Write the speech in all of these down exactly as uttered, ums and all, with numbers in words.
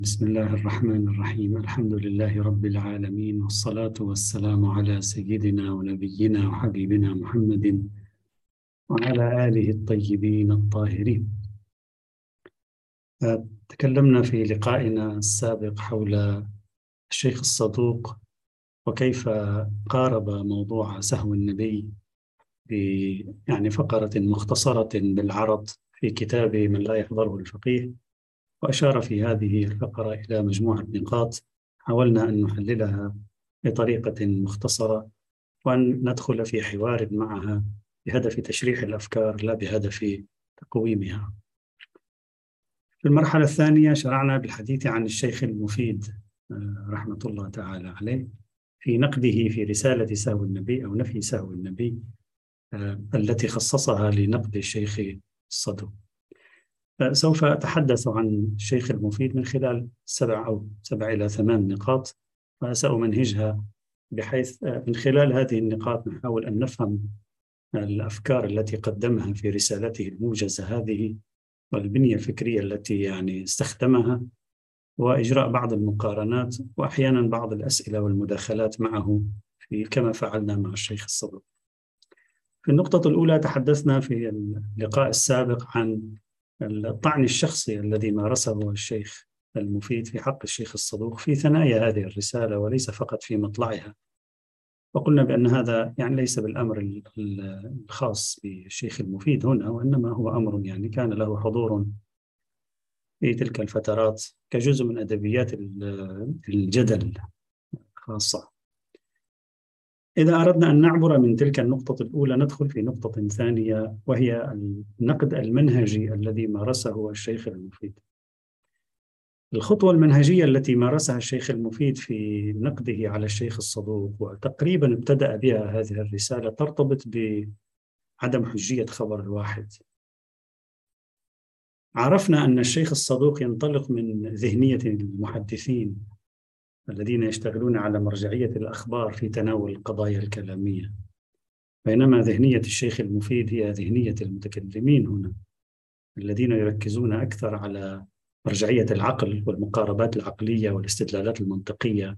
بسم الله الرحمن الرحيم. الحمد لله رب العالمين، والصلاة والسلام على سيدنا ونبينا وحبيبنا محمد وعلى آله الطيبين الطاهرين. تكلمنا في لقائنا السابق حول الشيخ الصدوق وكيف قارب موضوع سهو النبي ب يعني فقرة مختصرة بالعرض في كتاب من لا يحضره الفقيه، وأشار في هذه الفقرة إلى مجموعة نقاط حاولنا أن نحللها بطريقة مختصرة، وأن ندخل في حوار معها بهدف تشريح الأفكار لا بهدف تقويمها. في المرحلة الثانية شرعنا بالحديث عن الشيخ المفيد رحمة الله تعالى عليه في نقده في رسالة سهو النبي أو نفي سهو النبي التي خصصها لنقد الشيخ الصدوق. سوف أتحدث عن الشيخ المفيد من خلال سبع أو سبع إلى ثمان نقاط، وسأمنهجها بحيث من خلال هذه النقاط نحاول أن نفهم الأفكار التي قدمها في رسالته الموجزة هذه، والبنية الفكرية التي يعني استخدمها، وإجراء بعض المقارنات وأحيانا بعض الأسئلة والمداخلات معه في كما فعلنا مع الشيخ الصدوق. في النقطة الأولى تحدثنا في اللقاء السابق عن الطعن الشخصي الذي مارسه الشيخ المفيد في حق الشيخ الصدوق في ثنايا هذه الرسالة وليس فقط في مطلعها، وقلنا بأن هذا يعني ليس بالأمر الخاص بالشيخ المفيد هنا، وإنما هو أمر يعني كان له حضور في تلك الفترات كجزء من أدبيات الجدل خاصة. إذا أردنا أن نعبر من تلك النقطة الأولى ندخل في نقطة ثانية، وهي النقد المنهجي الذي مارسه الشيخ المفيد. الخطوة المنهجية التي مارسها الشيخ المفيد في نقده على الشيخ الصدوق، وتقريبا ابتدأ بها هذه الرسالة، ترتبط بعدم حجية خبر الواحد. عرفنا أن الشيخ الصدوق ينطلق من ذهنية المحدثين الذين يشتغلون على مرجعية الأخبار في تناول القضايا الكلامية، بينما ذهنية الشيخ المفيد هي ذهنية المتكلمين هنا الذين يركزون أكثر على مرجعية العقل والمقاربات العقلية والاستدلالات المنطقية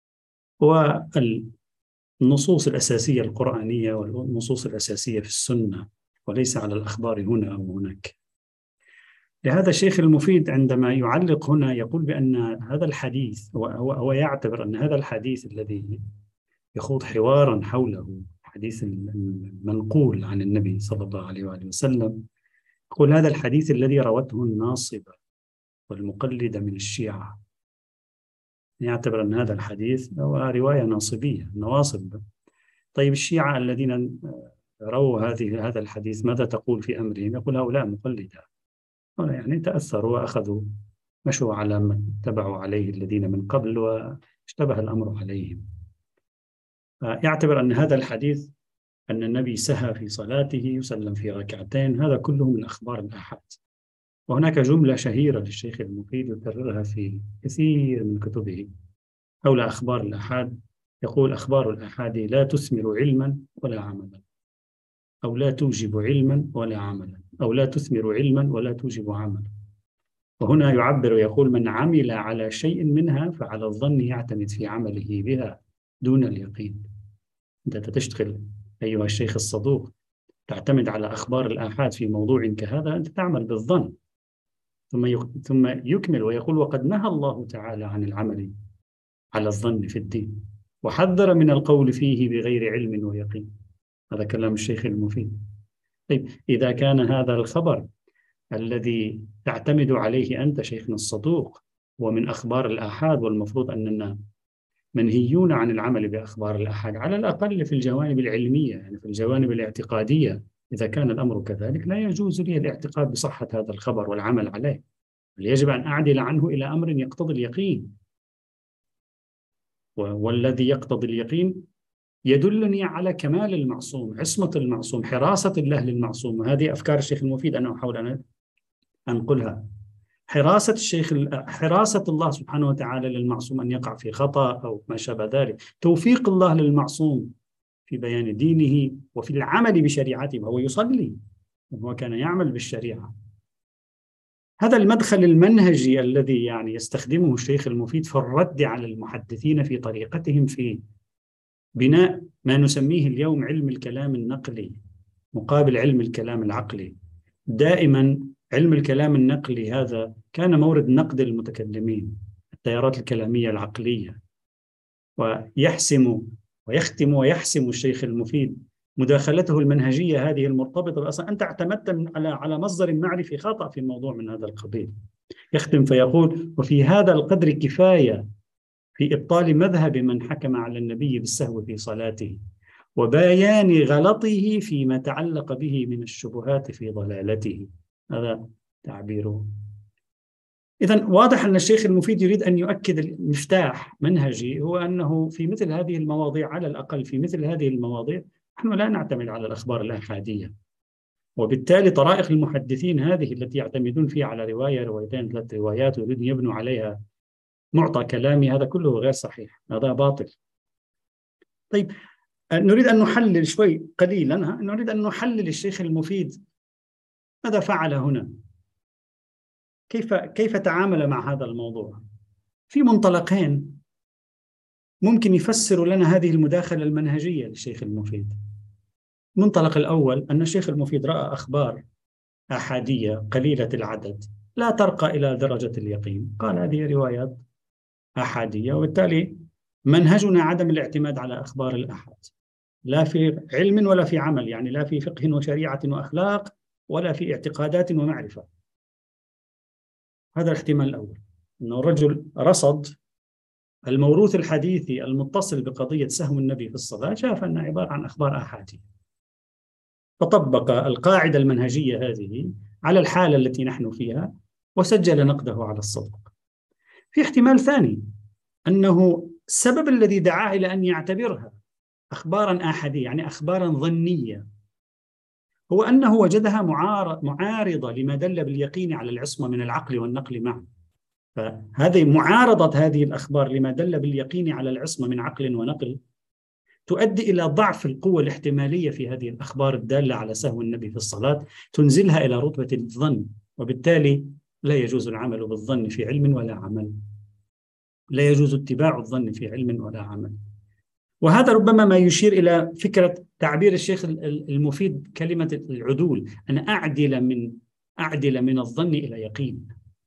والنصوص الأساسية القرآنية والنصوص الأساسية في السنة، وليس على الأخبار هنا أو هناك. لهذا الشيخ المفيد عندما يعلق هنا يقول بأن هذا الحديث هو, هو يعتبر أن هذا الحديث الذي يخوض حوارا حوله، حديث المنقول عن النبي صلى الله عليه وآله وسلم، يقول هذا الحديث الذي روته الناصبة والمقلدة من الشيعة، يعتبر أن هذا الحديث هو رواية ناصبية نواصب. طيب الشيعة الذين رووا هذه هذا الحديث ماذا تقول في أمرهم؟ يقول هؤلاء مقلدة، يعني تأثروا وأخذوا مشوا على ما اتبعوا عليه الذين من قبل واشتبه الأمر عليهم. يعتبر أن هذا الحديث أن النبي سهى في صلاته يسلم في ركعتين هذا كله من أخبار الآحاد. وهناك جملة شهيرة للشيخ المفيد يكررها في كثير من كتبه حول أخبار الآحاد، يقول أخبار الآحاد لا تثمر علما ولا عملا، أو لا توجب علما ولا عملا، أو لا تثمر علما ولا توجب عملا. وهنا يعبر يقول من عمل على شيء منها فعلى الظن يعتمد في عمله بها دون اليقين. أنت تشتغل أيها الشيخ الصدوق تعتمد على أخبار الآحاد في موضوع كهذا، أنت تعمل بالظن. ثم ثم يكمل ويقول وقد نهى الله تعالى عن العمل على الظن في الدين وحذر من القول فيه بغير علم ويقين. هذا كلام الشيخ المفيد. طيب إذا كان هذا الخبر الذي تعتمد عليه أنت شيخنا الصدوق ومن أخبار الآحاد، والمفروض أننا منهيون عن العمل بأخبار الآحاد على الأقل في الجوانب العلمية، يعني في الجوانب الاعتقادية، إذا كان الأمر كذلك لا يجوز لي الاعتقاد بصحة هذا الخبر والعمل عليه، بل يجب أن أعدل عنه إلى أمر يقتضي اليقين، والذي يقتضي اليقين يدلني على كمال المعصوم، عصمة المعصوم، حراسة الله للمعصوم. وهذه أفكار الشيخ المفيد أنا أحاول أن أنقلها. حراسة الشيخ حراسة الله سبحانه وتعالى للمعصوم أن يقع في خطأ أو ما شابه ذلك، توفيق الله للمعصوم في بيان دينه وفي العمل بشريعته، وهو يصلي وهو كان يعمل بالشريعة. هذا المدخل المنهجي الذي يعني يستخدمه الشيخ المفيد في الرد على المحدثين في طريقتهم في بناء ما نسميه اليوم علم الكلام النقلي مقابل علم الكلام العقلي. دائما علم الكلام النقلي هذا كان مورد نقد المتكلمين، التيارات الكلامية العقلية، ويحسم ويختم ويحسم الشيخ المفيد مداخلته المنهجية هذه المرتبطة بأصلا أنت اعتمدت على على مصدر معرفي خاطئ في موضوع من هذا القبيل. يختم فيقول: وفي هذا القدر كفاية في إبطال مذهب من حكم على النبي بالسهو في صلاته، وبيان غلطه فيما تعلق به من الشبهات في ضلالته. هذا تعبيره. إذن واضح أن الشيخ المفيد يريد أن يؤكد المفتاح منهجي، هو أنه في مثل هذه المواضيع، على الأقل في مثل هذه المواضيع، نحن لا نعتمد على الأخبار الآحادية، وبالتالي طرائق المحدثين هذه التي يعتمدون فيها على رواية روايتين ثلاث روايات ويريدون يبنوا عليها معطى كلامي، هذا كله غير صحيح، هذا باطل. طيب، نريد أن نحلل شوي قليلا، نريد أن نحلل الشيخ المفيد ماذا فعل هنا، كيف كيف تعامل مع هذا الموضوع. في منطلقين ممكن يفسروا لنا هذه المداخلة المنهجية للشيخ المفيد. المنطلق الأول أن الشيخ المفيد رأى أخبار أحادية قليلة العدد لا ترقى إلى درجة اليقين، قال هذه روايات أحادية، وبالتالي منهجنا عدم الاعتماد على أخبار الأحاد، لا في علم ولا في عمل، يعني لا في فقه وشريعة وأخلاق ولا في اعتقادات ومعرفة. هذا الاحتمال الأول، أنه الرجل رصد الموروث الحديثي المتصل بقضية سهو النبي في الصلاة، شاف أنها عبارة عن أخبار أحادية، فطبق القاعدة المنهجية هذه على الحالة التي نحن فيها وسجل نقده على الصدق. في احتمال ثاني، أنه السبب الذي دعاه إلى أن يعتبرها أخبارا آحادية، يعني أخبارا ظنية، هو أنه وجدها معارضة لما دل باليقين على العصمة من العقل والنقل معا. فهذه معارضة هذه الأخبار لما دل باليقين على العصمة من عقل ونقل تؤدي إلى ضعف القوة الاحتمالية في هذه الأخبار الدالة على سهو النبي في الصلاة، تنزلها إلى رتبة الظن، وبالتالي لا يجوز العمل بالظن في علم ولا عمل، لا يجوز اتباع الظن في علم ولا عمل. وهذا ربما ما يشير إلى فكرة تعبير الشيخ المفيد كلمة العدول، أن أعدل من أعدل من الظن إلى يقين.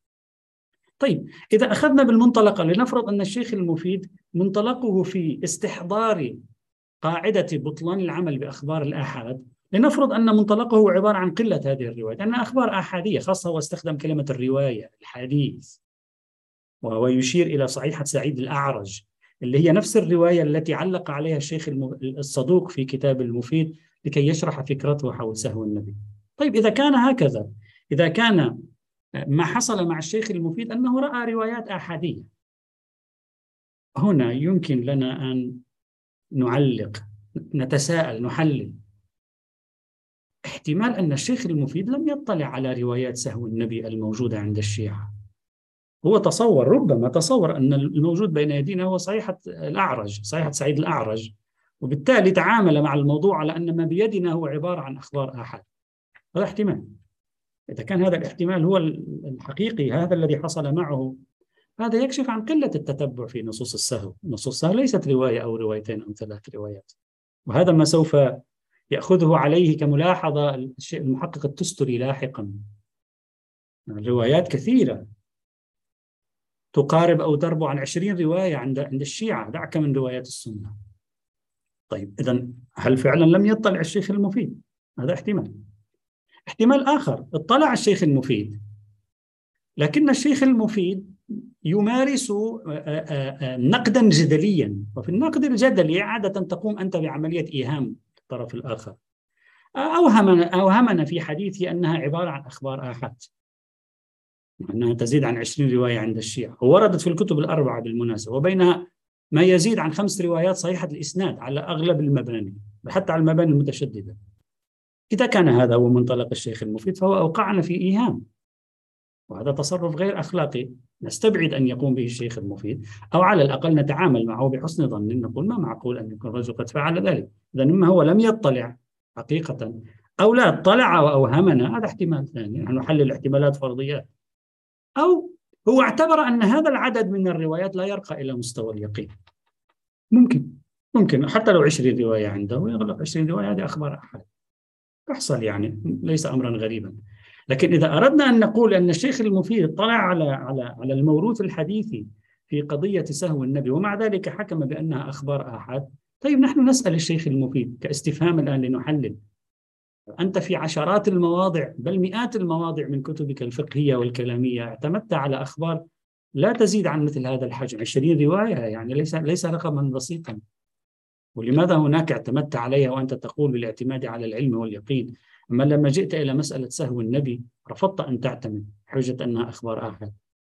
طيب، إذا أخذنا بالمنطلق، لنفرض أن الشيخ المفيد منطلقه في استحضار قاعدة بطلان العمل بأخبار الآحاد، لنفرض أن منطلقه عبارة عن قلة هذه الروايات، أنها أخبار آحادية، خاصة واستخدم كلمة الرواية الحديث، وهو يشير إلى صحيحة سعيد الأعرج اللي هي نفس الرواية التي علق عليها الشيخ الصدوق في كتاب المفيد لكي يشرح فكرته حول سهو النبي. طيب، إذا كان هكذا، إذا كان ما حصل مع الشيخ المفيد أنه رأى روايات آحادية، هنا يمكن لنا أن نعلق، نتساءل، نحلل. احتمال أن الشيخ المفيد لم يطلع على روايات سهو النبي الموجودة عند الشيعة، هو تصور، ربما تصور أن الموجود بين يدينا هو صحيحة الأعرج، صحيحة سعيد الأعرج، وبالتالي تعامل مع الموضوع على أن ما بيدنا هو عبارة عن أخبار آحاد. هذا احتمال. إذا كان هذا الاحتمال هو الحقيقي، هذا الذي حصل معه، هذا يكشف عن قلة التتبع في نصوص السهو. نصوص السهو ليست رواية أو روايتين أو ثلاث روايات، وهذا ما سوف يأخذه عليه كملاحظة الشيء المحقق التستري لاحقا. الروايات كثيرة، تقارب أو تربو عن عشرين رواية عند عند الشيعة، دعك من روايات السنة. طيب، إذن هل فعلا لم يطلع الشيخ المفيد؟ هذا احتمال. احتمال آخر، اطلع الشيخ المفيد، لكن الشيخ المفيد يمارس نقدا جدليا، وفي النقد الجدلي عادة تقوم أنت بعملية إيهام الطرف الآخر. أوهمنا أوهمنا في حديثه أنها عبارة عن أخبار آحاد، أنها تزيد عن عشرين رواية عند الشيعة، ووردت في الكتب الأربعة بالمناسبة، وبينها ما يزيد عن خمس روايات صحيحة الإسناد على أغلب المباني، حتى على المباني المتشددة. إذا كان هذا هو منطلق الشيخ المفيد فهو أوقعنا في إيهام، وهذا تصرف غير أخلاقي نستبعد أن يقوم به الشيخ المفيد، أو على الأقل نتعامل معه بحسن ظن، نقول ما معقول أن يكون الرجل قد فعل ذلك. إذا إما هو لم يطلع حقيقة، أو لا اطلع وأوهمنا، هذا احتمال ثاني. نحن نحلل احتمالات فرضيات. أو هو اعتبر أن هذا العدد من الروايات لا يرقى إلى مستوى اليقين. ممكن ممكن حتى لو عشرين رواية عنده يغلق عشرين رواية، هذه أخبار أحد تحصل، يعني ليس أمرا غريبا. لكن إذا أردنا أن نقول أن الشيخ المفيد اطلع على على على الموروث الحديثي في قضية سهو النبي ومع ذلك حكم بأنها أخبار آحاد، طيب نحن نسأل الشيخ المفيد كاستفهام الآن لنحلل. أنت في عشرات المواضع بل مئات المواضع من كتبك الفقهية والكلامية اعتمدت على أخبار لا تزيد عن مثل هذا الحجم، عشرين رواية، يعني ليس ليس رقما بسيطا. ولماذا هناك اعتمدت عليها وأنت تقول بالاعتماد على العلم واليقين، أما لما جئت إلى مسألة سهو النبي رفضت أن تعتمد حجة أنها أخبار آحاد؟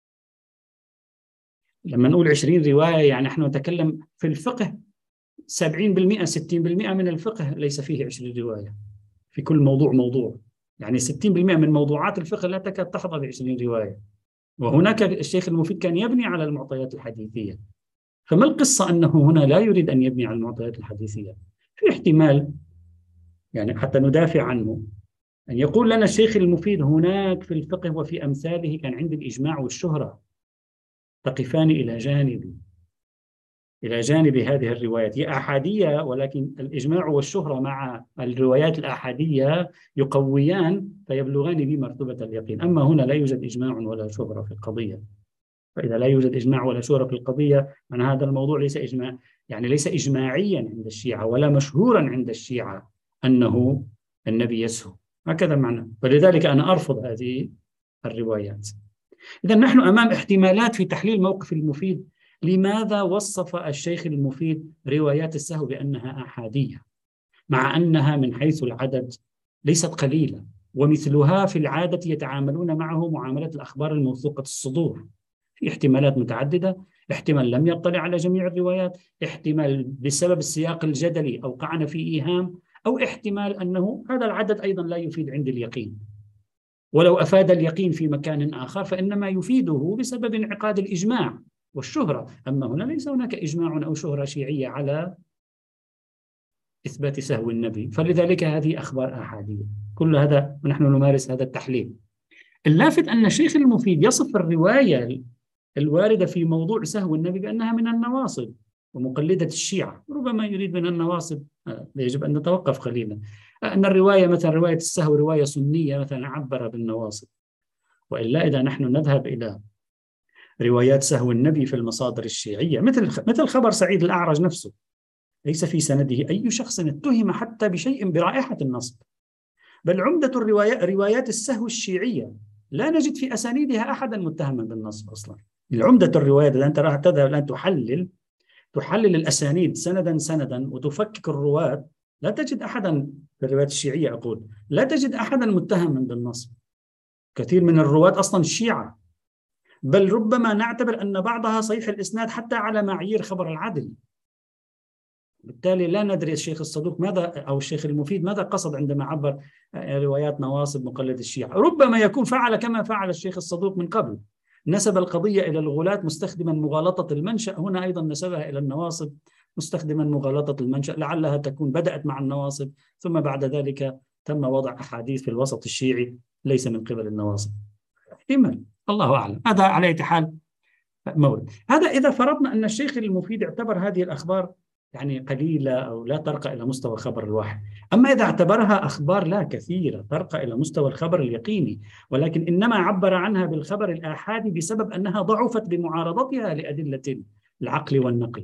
لما نقول عشرين رواية يعني نحن نتكلم في الفقه سبعين بالمئة ستين بالمئة من الفقه ليس فيه عشرين رواية في كل موضوع موضوع، يعني ستين بالمئة من موضوعات الفقه لا تكاد تحظى بعشرين رواية. وهناك الشيخ المفيد كان يبني على المعطيات الحديثية، فما القصة أنه هنا لا يريد أن يبني على المعطيات الحديثية؟ في احتمال يعني حتى ندافع عنه أن يقول لنا الشيخ المفيد هناك في الفقه وفي أمثاله كان عند الإجماع والشهرة تقفان إلى جانب إلى جانب هذه الروايات، هي أحادية ولكن الإجماع والشهرة مع الروايات الأحادية يقويان فيبلغان بمرتبة اليقين. أما هنا لا يوجد إجماع ولا شهرة في القضية، فإذا لا يوجد إجماع ولا شهرة في القضية من هذا الموضوع ليس إجماع، يعني ليس إجماعيا عند الشيعة ولا مشهورا عند الشيعة أنه النبي يسهو، هكذا معنى. فلذلك أنا أرفض هذه الروايات. إذا نحن أمام احتمالات في تحليل موقف المفيد. لماذا وصف الشيخ المفيد روايات السهو بأنها أحادية مع أنها من حيث العدد ليست قليلة، ومثلها في العادة يتعاملون معه معاملة الأخبار الموثوقة الصدور؟ في احتمالات متعددة. احتمال لم يطلع على جميع الروايات، احتمال بسبب السياق الجدلي أوقعنا في إيهام، أو احتمال أنه هذا العدد أيضا لا يفيد عند اليقين، ولو أفاد اليقين في مكان آخر فإنما يفيده بسبب انعقاد الإجماع والشهرة. أما هنا ليس هناك إجماع أو شهرة شيعية على إثبات سهو النبي، فلذلك هذه أخبار أحادية. كل هذا ونحن نمارس هذا التحليل. اللافت أن الشيخ المفيد يصف الرواية الواردة في موضوع سهو النبي بأنها من النواصب ومقلدة الشيعة. ربما يريد من النواصب، يجب أن نتوقف قليلا، أن الرواية مثلا رواية السهو رواية سنية مثلا عبر بالنواصب. وإلا إذا نحن نذهب إلى روايات سهو النبي في المصادر الشيعية مثل مثل خبر سعيد الأعرج نفسه، ليس في سنده أي شخص اتهم حتى بشيء برائحة النصب، بل عمدة الروايات روايات السهو الشيعية لا نجد في أسانيدها أحدا متهما بالنصب أصلا. العمدة الروايات الآن ترى تذهب الآن تحلل تحلل الأسانيد سندا سندا وتفكك الرواة، لا تجد أحدا في الروايات الشيعية أقول لا تجد أحدا متهما بالنصب. كثير من الرواة أصلا الشيعة، بل ربما نعتبر أن بعضها صحيح الإسناد حتى على معايير خبر العدل. بالتالي لا ندري الشيخ الصدوق ماذا أو الشيخ المفيد ماذا قصد عندما عبر روايات نواصب مقلد الشيعة. ربما يكون فعل كما فعل الشيخ الصدوق من قبل، نسب القضية إلى الغلاة مستخدما مغالطة المنشأ، هنا أيضا نسبها إلى النواصب مستخدما مغالطة المنشأ، لعلها تكون بدأت مع النواصب ثم بعد ذلك تم وضع أحاديث في الوسط الشيعي ليس من قبل النواصب. احتمال، الله أعلم. هذا على أي حال مورد. هذا إذا فرضنا أن الشيخ المفيد اعتبر هذه الأخبار يعني قليلة أو لا ترقى إلى مستوى الخبر الواحد. أما إذا اعتبرها أخبار لا كثيرة ترقى إلى مستوى الخبر اليقيني، ولكن إنما عبر عنها بالخبر الآحادي بسبب أنها ضعفت بمعارضتها لأدلة العقل والنقل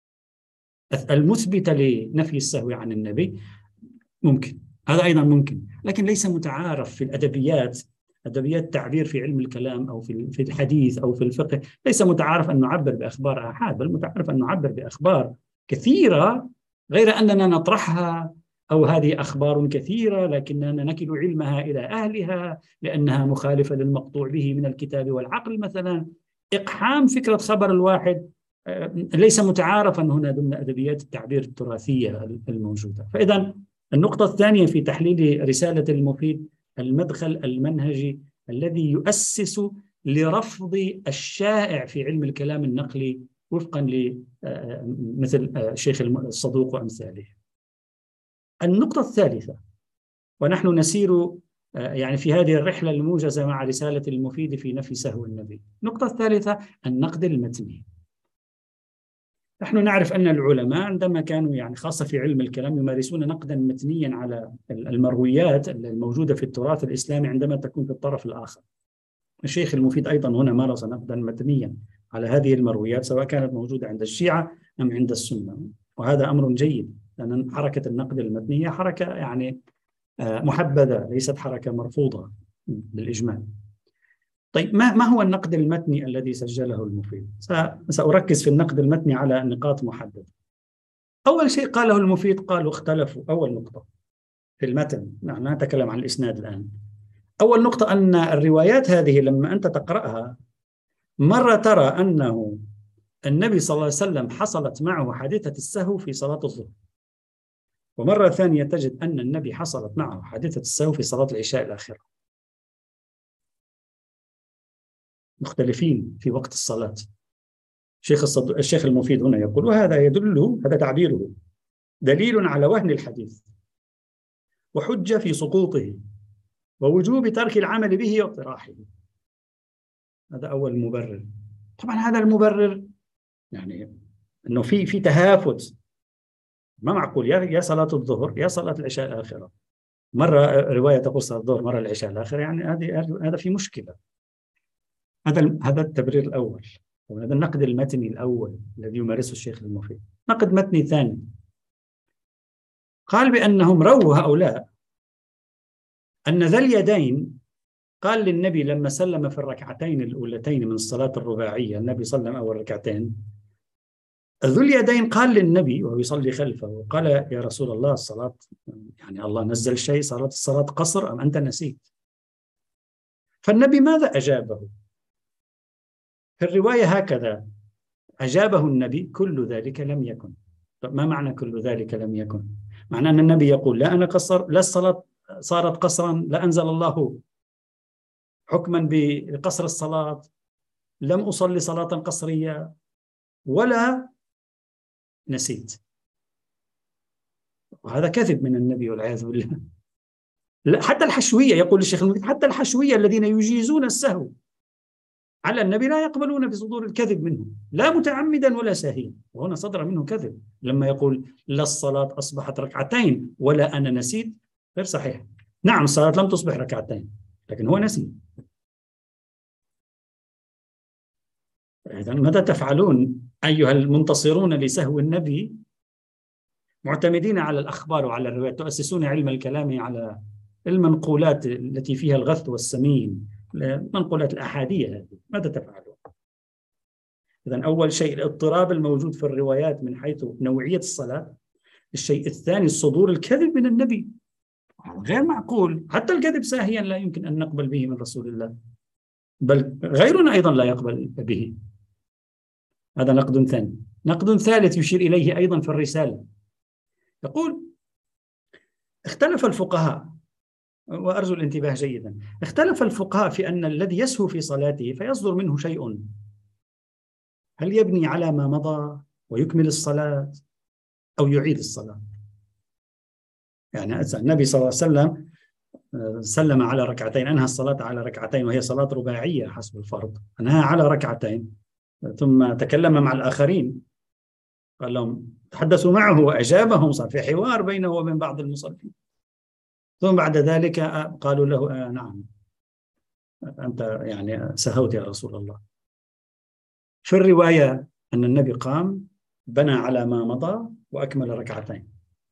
المثبتة لنفي السهو عن النبي، ممكن هذا أيضا ممكن، لكن ليس متعارف في الأدبيات أدبيات التعبير في علم الكلام أو في في الحديث أو في الفقه، ليس متعارف أن نعبر بأخبار آحاد، بل متعارف أن نعبر بأخبار كثيرة غير أننا نطرحها، أو هذه أخبار كثيرة لكننا نكل علمها إلى أهلها لأنها مخالفة للمقطوع به من الكتاب والعقل مثلا. إقحام فكرة خبر الواحد ليس متعارفا هنا ضمن أدبيات التعبير التراثية الموجودة. فإذا النقطة الثانية في تحليل رسالة المفيد المدخل المنهجي الذي يؤسس لرفض الشائع في علم الكلام النقلي وفقا لمثل الشيخ الصدوق وأمثاله. النقطة الثالثة، ونحن نسير يعني في هذه الرحلة الموجزة مع رسالة المفيد في نفي سهو النبي. النقطة الثالثة النقد المتني. نحن نعرف أن العلماء عندما كانوا يعني خاصة في علم الكلام يمارسون نقدا متنيا على المرويات الموجودة في التراث الإسلامي عندما تكون في الطرف الآخر. الشيخ المفيد أيضا هنا مارس نقدا متنيا على هذه المرويات سواء كانت موجودة عند الشيعة أم عند السنة، وهذا أمر جيد لأن حركة النقد المتنية حركة يعني محبذة ليست حركة مرفوضة بالإجمال. طيب ما ما هو النقد المتني الذي سجله المفيد؟ سأركز في النقد المتني على نقاط محددة. أول شيء قاله المفيد قالوا اختلفوا. أول نقطة في المتن، نحن نتكلم عن الإسناد الآن. أول نقطة أن الروايات هذه لما أنت تقرأها مرة ترى أنه النبي صلى الله عليه وسلم حصلت معه حادثة السهو في صلاة الظهر، ومرة ثانية تجد أن النبي حصلت معه حادثة السهو في صلاة العشاء الآخرة. مختلفين في وقت الصلاة. الشيخ الصد... الشيخ المفيد هنا يقول وهذا يدل، هذا تعبيره، دليل على وهن الحديث وحجة في سقوطه ووجوب ترك العمل به واطراحه. هذا أول مبرر. طبعا هذا المبرر يعني أنه في في تهافت، ما معقول يا يا صلاة الظهر يا صلاة العشاء الآخرة، مرة رواية تقول صلاة الظهر مرة العشاء الآخرة، يعني هذه هذا في مشكلة. هذا هذا التبرير الأول، وهذا النقد المتني الأول الذي يمارسه الشيخ المفيد. نقد متني ثاني قال بأنهم رووا هؤلاء أن ذا اليدين قال للنبي لما سلم في الركعتين الأولتين من الصلاة الرباعية، النبي سلم أول ركعتين، ذو اليدين قال للنبي وهو يصلي خلفه وقال يا رسول الله الصلاة يعني الله نزل شيء، صلاة الصلاة قصر أم أنت نسيت؟ فالنبي ماذا أجابه؟ في الرواية هكذا أجابه النبي كل ذلك لم يكن. ما معنى كل ذلك لم يكن؟ معنى أن النبي يقول لا أنا قصر، لا الصلاة صارت قصرا، لا أنزل الله حكما بقصر الصلاة، لم أصلي صلاة قصرية، ولا نسيت. وهذا كذب من النبي والعياذ بالله. حتى الحشوية يقول الشيخ المفيد حتى الحشوية الذين يجيزون السهو على النبي لا يقبلون بصدور الكذب منه، لا متعمدا ولا ساهيا. وهنا صدر منه كذب لما يقول لا الصلاة أصبحت ركعتين ولا أنا نسيت، غير صحيح. نعم الصلاة لم تصبح ركعتين لكن هو نسي. إذن ماذا تفعلون أيها المنتصرون لسهو النبي معتمدين على الأخبار وعلى الروايات، تؤسسون علم الكلام على المنقولات التي فيها الغث والسمين، منقولات الأحادية هذه، ماذا تفعلون؟ إذن أول شيء الاضطراب الموجود في الروايات من حيث نوعية الصلاة. الشيء الثاني صدور الكذب من النبي، غير معقول. حتى الكذب ساهيا لا يمكن أن نقبل به من رسول الله، بل غيرنا أيضا لا يقبل به. هذا نقد ثاني. نقد ثالث يشير إليه أيضا في الرسالة، يقول اختلف الفقهاء، وأرجو الانتباه جيدا، اختلف الفقهاء في أن الذي يسهو في صلاته فيصدر منه شيء، هل يبني على ما مضى ويكمل الصلاة أو يعيد الصلاة؟ يعني النبي صلى الله عليه وسلم سلم على ركعتين، أنهى الصلاة على ركعتين وهي صلاة رباعية حسب الفرض، أنهى على ركعتين، ثم تكلم مع الآخرين قال لهم تحدثوا معه وأجابهم، صار في حوار بينه وبين بعض المصلين. ثم بعد ذلك قالوا له آه نعم أنت يعني سهوت يا رسول الله. في الرواية أن النبي قام بنى على ما مضى وأكمل ركعتين.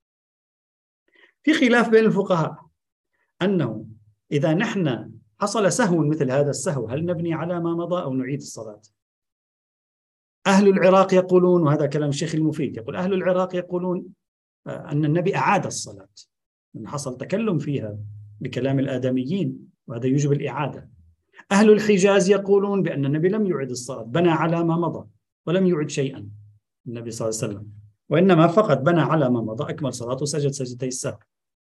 في خلاف بين الفقهاء أنه إذا نحن حصل سهو مثل هذا السهو هل نبني على ما مضى أو نعيد الصلاة؟ أهل العراق يقولون، وهذا كلام الشيخ المفيد، يقول أهل العراق يقولون أن النبي أعاد الصلاة، أن حصل تكلم فيها بكلام الآدميين وهذا يوجب الإعادة. أهل الحجاز يقولون بأن النبي لم يعد الصلاة، بنى على ما مضى ولم يعد شيئا النبي صلى الله عليه وسلم، وإنما فقط بنى على ما مضى، أكمل صلاته وسجد سجدتي السهو.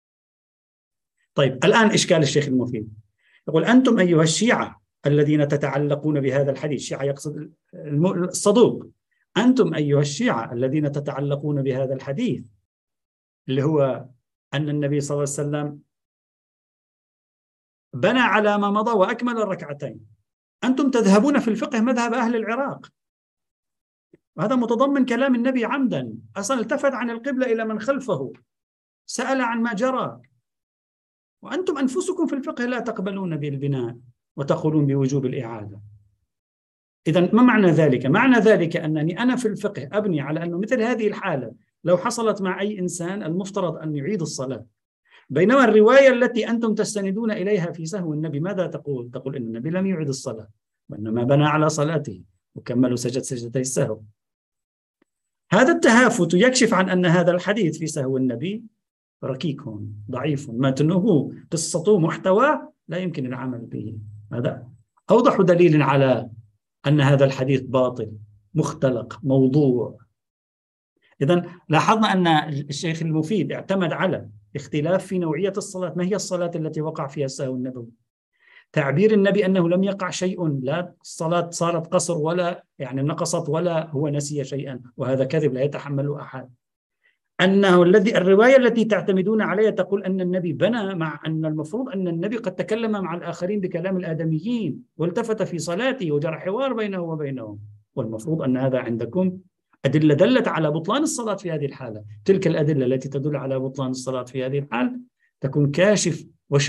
طيب الآن إشكال الشيخ المفيد، يقول أنتم أيها الشيعة الذين تتعلقون بهذا الحديث، الشيعة يقصد الصدوق، أنتم أيها الشيعة الذين تتعلقون بهذا الحديث اللي هو أن النبي صلى الله عليه وسلم بنى على ما مضى وأكمل الركعتين. أنتم تذهبون في الفقه مذهب أهل العراق، وهذا متضمن كلام النبي عمدا، أصلا التفت عن القبلة إلى من خلفه، سأل عن ما جرى، وأنتم أنفسكم في الفقه لا تقبلون بالبناء وتقولون بوجوب الإعادة. إذن ما معنى ذلك؟ معنى ذلك أنني أنا في الفقه أبني على أنه مثل هذه الحالة لو حصلت مع أي إنسان المفترض أن يعيد الصلاة، بينما الرواية التي أنتم تستندون إليها في سهو النبي ماذا تقول؟ تقول إن النبي لم يعيد الصلاة، وإنما بنى على صلاته وكملوا سجد سجدتي السهو. هذا التهافت يكشف عن أن هذا الحديث في سهو النبي ركيك ضعيف، متنه قصته محتواه لا يمكن العمل به. هذا أوضح دليل على أن هذا الحديث باطل مختلق موضوع. إذن لاحظنا أن الشيخ المفيد اعتمد على اختلاف في نوعية الصلاة. ما هي الصلاة التي وقع فيها السهو النبوي؟ تعبير النبي أنه لم يقع شيء، لا الصلاة صارت قصر ولا يعني نقصت ولا هو نسي شيئا، وهذا كذب لا يتحمله أحد. أنه الذي الرواية التي تعتمدون عليها تقول أن النبي بنى، مع أن المفروض أن النبي قد تكلم مع الآخرين بكلام الآدميين والتفت في صلاته وجرى حوار بينه وبينهم، والمفروض أن هذا عندكم أدلة دلت على بطلان الصلاة في هذه الحالة. تلك الأدلة التي تدل على بطلان الصلاة في هذه الحالة تكون كاشف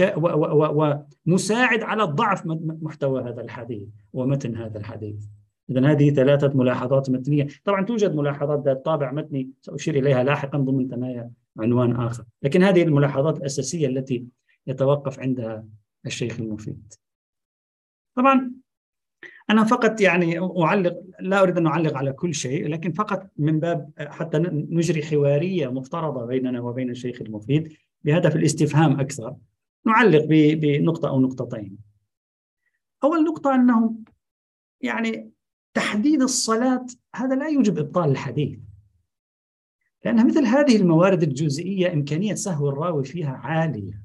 ومساعد على ضعف محتوى هذا الحديث ومتن هذا الحديث. إذن هذه ثلاثة ملاحظات متنية. طبعا توجد ملاحظات ذات طابع متني سأشير إليها لاحقا ضمن ثنايا عنوان آخر، لكن هذه الملاحظات الأساسية التي يتوقف عندها الشيخ المفيد. طبعا أنا فقط يعني أعلق، لا أريد أن أعلق على كل شيء، لكن فقط من باب حتى نجري حوارية مفترضة بيننا وبين الشيخ المفيد بهدف الاستفهام أكثر، نعلق بنقطة أو نقطتين. أول نقطة أنه يعني تحديد الصلاة هذا لا يوجب إبطال الحديث، لأن مثل هذه الموارد الجزئية إمكانية سهو الراوي فيها عالية،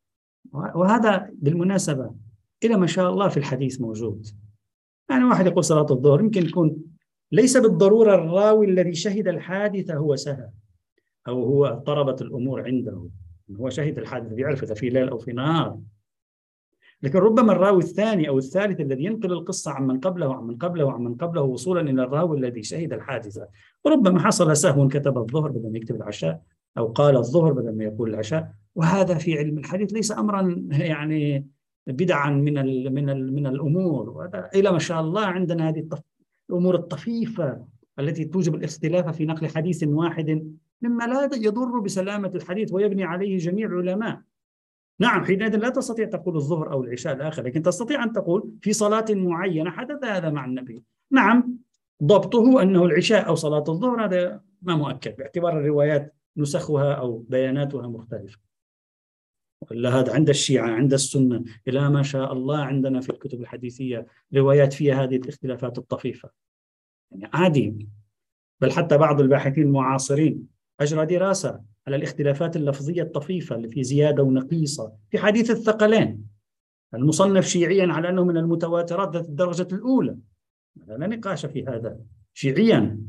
وهذا بالمناسبة إلى ما شاء الله في الحديث موجود. يعني واحد يقول صلاة الظهر يمكن يكون ليس بالضرورة الراوي الذي شهد الحادثة هو سهى أو هو اضطربت الأمور عنده، هو شهد الحادثة بيعرف إذا في ليل أو في نهار، لكن ربما الراوي الثاني أو الثالث الذي ينقل القصة عن من قبله وعن من قبله وعن من قبله وصولا إلى الراوي الذي شهد الحادثة، وربما حصل سهو كتب الظهر بدل ما يكتب العشاء، أو قال الظهر بدل ما يقول العشاء. وهذا في علم الحديث ليس أمرا يعني بدعا من ال من ال من الأمور، وهذا إلى ما شاء الله عندنا هذه الأمور الطفيفة التي توجب الاختلاف في نقل حديث واحد مما لا يضر بسلامة الحديث ويبني عليه جميع العلماء. نعم حينئذ لا تستطيع تقول الظهر أو العشاء الآخر، لكن تستطيع أن تقول في صلاة معينة حدث هذا مع النبي. نعم ضبطه أنه العشاء أو صلاة الظهر هذا ما مؤكد باعتبار الروايات نسخها أو بياناتها مختلفة. وإلا هذا عند الشيعة عند السنة إلى ما شاء الله عندنا في الكتب الحديثية روايات فيها هذه الاختلافات الطفيفة يعني عادي. بل حتى بعض الباحثين المعاصرين أجرى دراسة على الاختلافات اللفظية الطفيفة اللي في زيادة ونقيصة في حديث الثقلين المصنف شيعيا على أنه من المتواترات ذات الدرجة الأولى، لا نقاش في هذا شيعيا.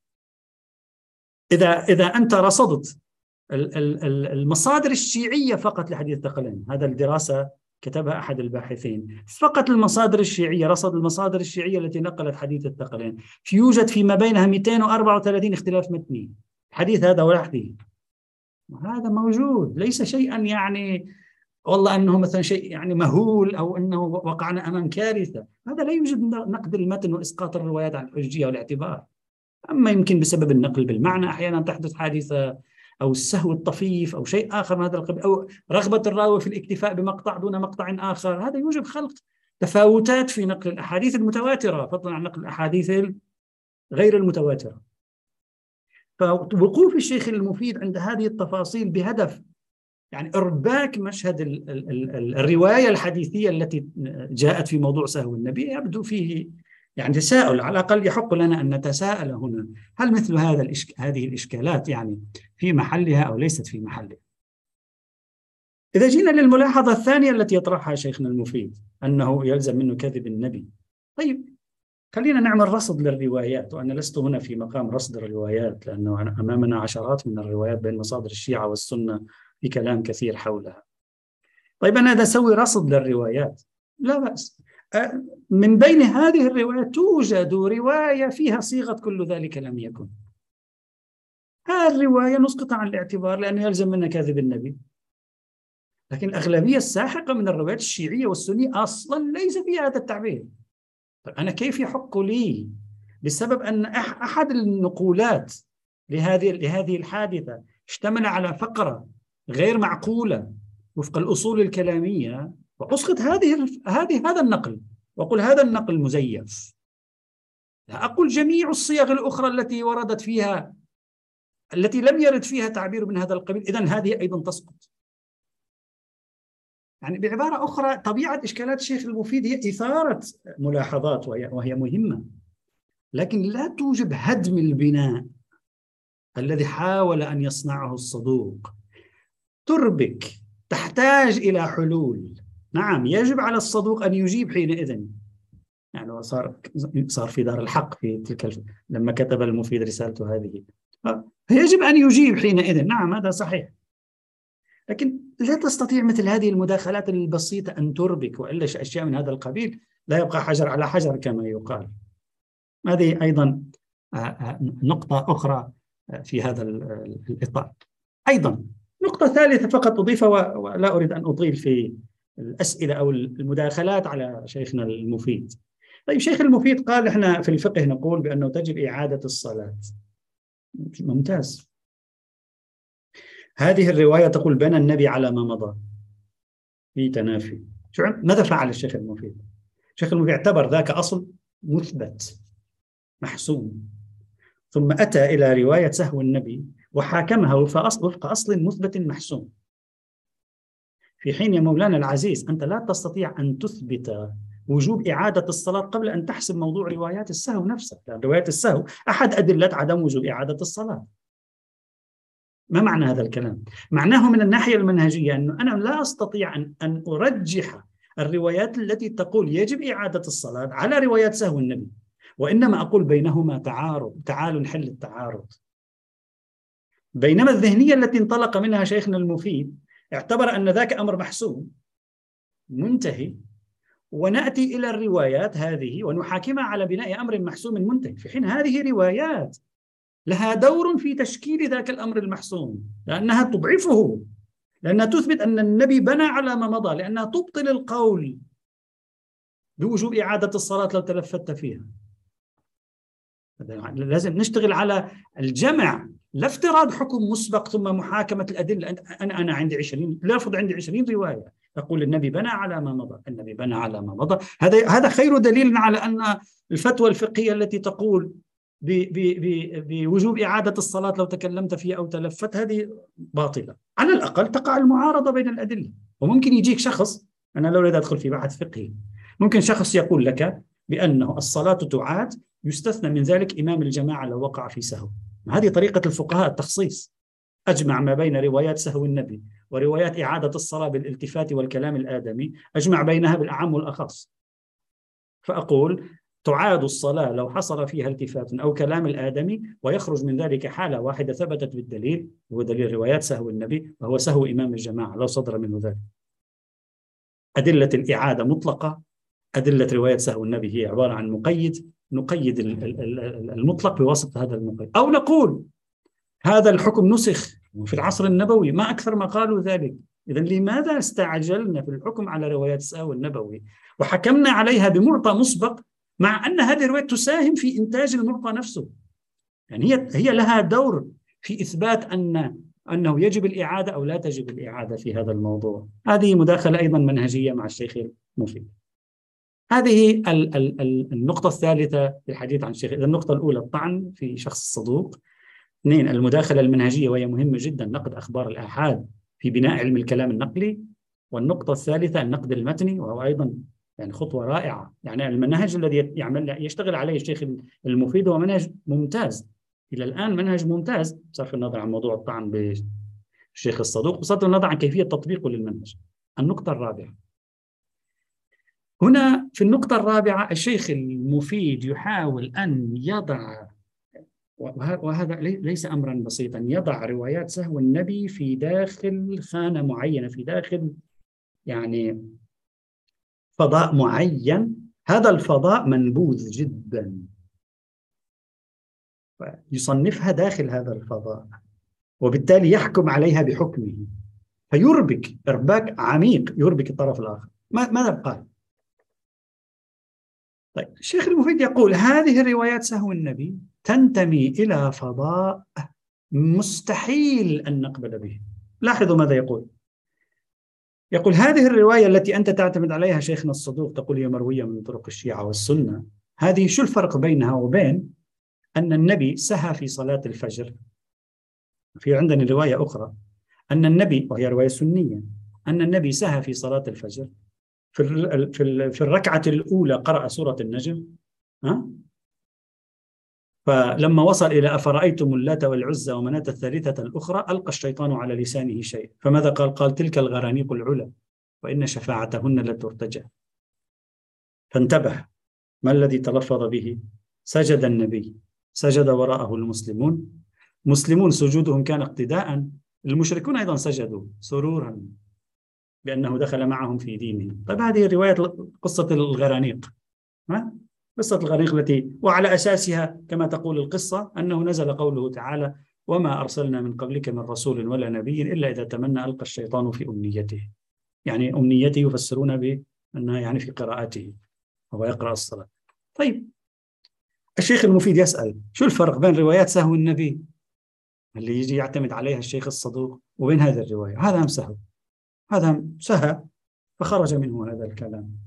إذا إذا أنت رصدت المصادر الشيعية فقط لحديث الثقلين، هذا الدراسة كتبها أحد الباحثين، فقط المصادر الشيعية، رصد المصادر الشيعية التي نقلت حديث الثقلين، يوجد فيما بينها مئتين وأربعة وثلاثين اختلاف متني. الحديث هذا وحده وهذا موجود، ليس شيئا يعني والله أنه مثلا شيء يعني مهول أو أنه وقعنا أمام كارثة. هذا لا يوجد نقد المتن وإسقاط الروايات عن الحجية والاعتبار. أما يمكن بسبب النقل بالمعنى أحيانا تحدث حادثة أو السهو الطفيف أو شيء آخر من هذا القبيل، أو رغبة الراوي في الاكتفاء بمقطع دون مقطع آخر، هذا يوجب خلق تفاوتات في نقل الأحاديث المتواترة فضلا عن نقل الأحاديث غير المتواترة. فوقوف الشيخ المفيد عند هذه التفاصيل بهدف يعني إرباك مشهد ال ال ال الرواية الحديثية التي جاءت في موضوع سهو النبي يبدو فيه يعني تساؤل. على الأقل يحق لنا أن نتساءل هنا، هل مثل هذا الإشك... هذه الإشكالات يعني في محلها أو ليست في محلها؟ إذا جينا للملاحظة الثانية التي يطرحها شيخنا المفيد أنه يلزم منه كذب النبي، طيب خلينا نعمل رصد للروايات، وأنا لست هنا في مقام رصد الروايات لأنه أمامنا عشرات من الروايات بين مصادر الشيعة والسنة في كلام كثير حولها. طيب أنا إذا أسوي رصد للروايات لا بأس، من بين هذه الروايات توجد رواية فيها صيغة كل ذلك لم يكن، هذه الرواية نسقط عن الاعتبار لأنه يلزم منها كاذب النبي. لكن الأغلبية الساحقة من الروايات الشيعية والسنية أصلا ليس فيها هذا التعبير. أنا كيف يحق لي بسبب أن أحد النقولات لهذه لهذه الحادثة اشتمل على فقرة غير معقولة وفق الأصول الكلامية، وأسقط هذه هذه هذا النقل وأقول هذا النقل مزيف؟ لا أقول جميع الصيغ الأخرى التي وردت فيها التي لم يرد فيها تعبير من هذا القبيل إذن هذه أيضا تسقط. يعني بعبارة أخرى طبيعة إشكالات الشيخ المفيد هي إثارة ملاحظات وهي, وهي مهمة، لكن لا توجب هدم البناء الذي حاول أن يصنعه الصدوق. تربك تحتاج إلى حلول. نعم يجب على الصدوق أن يجيب حينئذ، يعني صار صار في دار الحق في تلك الف... لما كتب المفيد رسالته هذه يجب أن يجيب حينئذ، نعم هذا صحيح، لكن لا تستطيع مثل هذه المداخلات البسيطة أن تربك، وإلا أشياء من هذا القبيل لا يبقى حجر على حجر كما يقال. هذه أيضا نقطة أخرى في هذا الإطار. أيضا نقطة ثالثة فقط أضيفها ولا أريد أن أطيل في الأسئلة أو المداخلات على شيخنا المفيد. طيب شيخ المفيد قال إحنا في الفقه نقول بأنه تجب إعادة الصلاة. ممتاز. هذه الرواية تقول بنى النبي على ما مضى في تنافي. شو ماذا فعل الشيخ المفيد؟ الشيخ المفيد اعتبر ذاك أصل مثبت محسوم، ثم أتى إلى رواية سهو النبي وحاكمها وفق أصل مثبت محسوم، في حين يا مولانا العزيز أنت لا تستطيع أن تثبت وجوب إعادة الصلاة قبل أن تحسب موضوع روايات السهو نفسها، لأن روايات السهو أحد أدلة عدم وجوب إعادة الصلاة. ما معنى هذا الكلام؟ معناه من الناحية المنهجية أنه أنا لا أستطيع أن, أن أرجح الروايات التي تقول يجب إعادة الصلاة على روايات سهو النبي، وإنما أقول بينهما تعارض. تعالوا نحل التعارض. بينما الذهنية التي انطلق منها شيخنا المفيد اعتبر أن ذاك أمر محسوم منتهي، ونأتي إلى الروايات هذه ونحاكمها على بناء أمر محسوم منتهي، في حين هذه روايات لها دور في تشكيل ذاك الأمر المحسوم، لأنها تضعفه، لأنها تثبت أن النبي بنى على ما مضى، لأنها تبطل القول بوجوب إعادة الصلاة لو تلفت فيها. لازم نشتغل على الجمع، لا افتراض حكم مسبق ثم محاكمة الأدلة. أنا أنا عندي عشرين لافظ عندي عشرين رواية تقول النبي بنى على ما مضى، النبي بنى على ما مضى. هذا هذا خير دليل على أن الفتوى الفقهية التي تقول بوجوب إعادة الصلاة لو تكلمت فيها أو تلفت هذه باطلة. على الأقل تقع المعارضة بين الأدلة. وممكن يجيك شخص، أنا لو أريد أدخل في بحث فقهي، ممكن شخص يقول لك بأنه الصلاة تعاد، يستثنى من ذلك إمام الجماعة لو وقع في سهو. هذه طريقة الفقهاء التخصيص، أجمع ما بين روايات سهو النبي وروايات إعادة الصلاة بالالتفات والكلام الآدمي، أجمع بينها بالأعم والأخص، فأقول تعاد الصلاة لو حصل فيها التفات أو كلام الآدمي، ويخرج من ذلك حالة واحدة ثبتت بالدليل، هو دليل روايات سهو النبي وهو سهو إمام الجماعة لو صدر منه ذلك. أدلة الإعادة مطلقة، أدلة روايات سهو النبي هي عبارة عن مقيد، نقيد المطلق بواسطة هذا المقيد، أو نقول هذا الحكم نسخ في العصر النبوي، ما أكثر ما قالوا ذلك. إذن لماذا استعجلنا في الحكم على روايات سهو النبوي وحكمنا عليها بمعطى مسبق، مع أن هذه الرواية تساهم في إنتاج المعطى نفسه؟ يعني هي هي لها دور في إثبات أن أنه يجب الإعادة أو لا تجب الإعادة في هذا الموضوع. هذه مداخلة أيضا منهجية مع الشيخ المفيد. هذه النقطة الثالثة في الحديث عن الشيخ. النقطة الأولى الطعن في شخص الصدوق. اثنين المداخلة المنهجية وهي مهمة جدا، نقد أخبار الآحاد في بناء علم الكلام النقلي. والنقطة الثالثة النقد المتني، وهو أيضا يعني خطوة رائعة. يعني المنهج الذي يعمل يشتغل عليه الشيخ المفيد هو منهج ممتاز إلى الآن، منهج ممتاز بصرف النظر عن موضوع الطعن بالشيخ الصدوق، بصرف النظر عن كيفية تطبيقه للمنهج. النقطة الرابعة هنا، في النقطة الرابعة الشيخ المفيد يحاول أن يضع، وهذا ليس أمرا بسيطا، يضع روايات سهو النبي في داخل خانة معينة، في داخل يعني فضاء معين، هذا الفضاء منبوذ جدا، يصنفها داخل هذا الفضاء، وبالتالي يحكم عليها بحكمه، فيربك إرباك عميق، يربك الطرف الآخر. ماذا قال؟ طيب الشيخ المفيد يقول هذه الروايات سهو النبي تنتمي إلى فضاء مستحيل أن نقبل به. لاحظوا ماذا يقول. يقول هذه الرواية التي أنت تعتمد عليها شيخنا الصدوق، تقول هي مروية من طرق الشيعة والسنة، هذه شو الفرق بينها وبين أن النبي سهى في صلاة الفجر؟ في عندنا رواية أخرى أن النبي، وهي رواية سنية، أن النبي سهى في صلاة الفجر في في في الركعة الأولى قرأ سورة النجم، ها؟ فلما وصل إلى أفرأيتم اللات والعزى ومناة الثالثة الأخرى ألقى الشيطان على لسانه شيء، فماذا قال؟ قال تلك الغرانيق العلا وإن شفاعتهن لترتجى. فانتبه، ما الذي تلفظ به؟ سجد النبي، سجد وراءه المسلمون، مسلمون سجودهم كان اقتداء، المشركون أيضا سجدوا سرورا بأنه دخل معهم في دينهم. طيب هذه رواية قصة الغرانيق، ها؟ قصة الغرانيق التي وعلى أساسها كما تقول القصة أنه نزل قوله تعالى وما أرسلنا من قبلك من رسول ولا نبي إلا إذا تمنى ألقى الشيطان في أمنيته، يعني أمنيته يفسرون بأنها يعني في قراءته، هو يقرأ الصلاة. طيب الشيخ المفيد يسأل شو الفرق بين روايات سهو النبي اللي يجي يعتمد عليها الشيخ الصدوق وبين هذه الرواية؟ هذا هم سهو، هذا سهى فخرج منه هذا الكلام.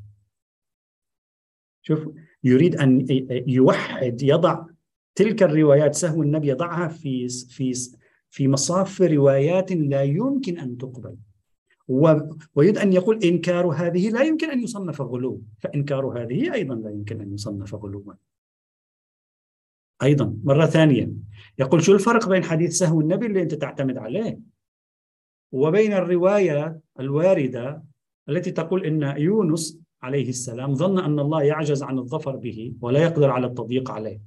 شوف، يريد أن يوحد، يضع تلك الروايات سهو النبي يضعها في في في مصاف روايات لا يمكن أن تقبل، ويريد أن يقول إنكار هذه لا يمكن أن يصنف غلو، فإنكار هذه أيضا لا يمكن أن يصنف غلوا. أيضا مرة ثانية يقول شو الفرق بين حديث سهو النبي اللي أنت تعتمد عليه وبين الرواية الواردة التي تقول إن يونس عليه السلام ظن أن الله يعجز عن الظفر به ولا يقدر على التضييق عليه،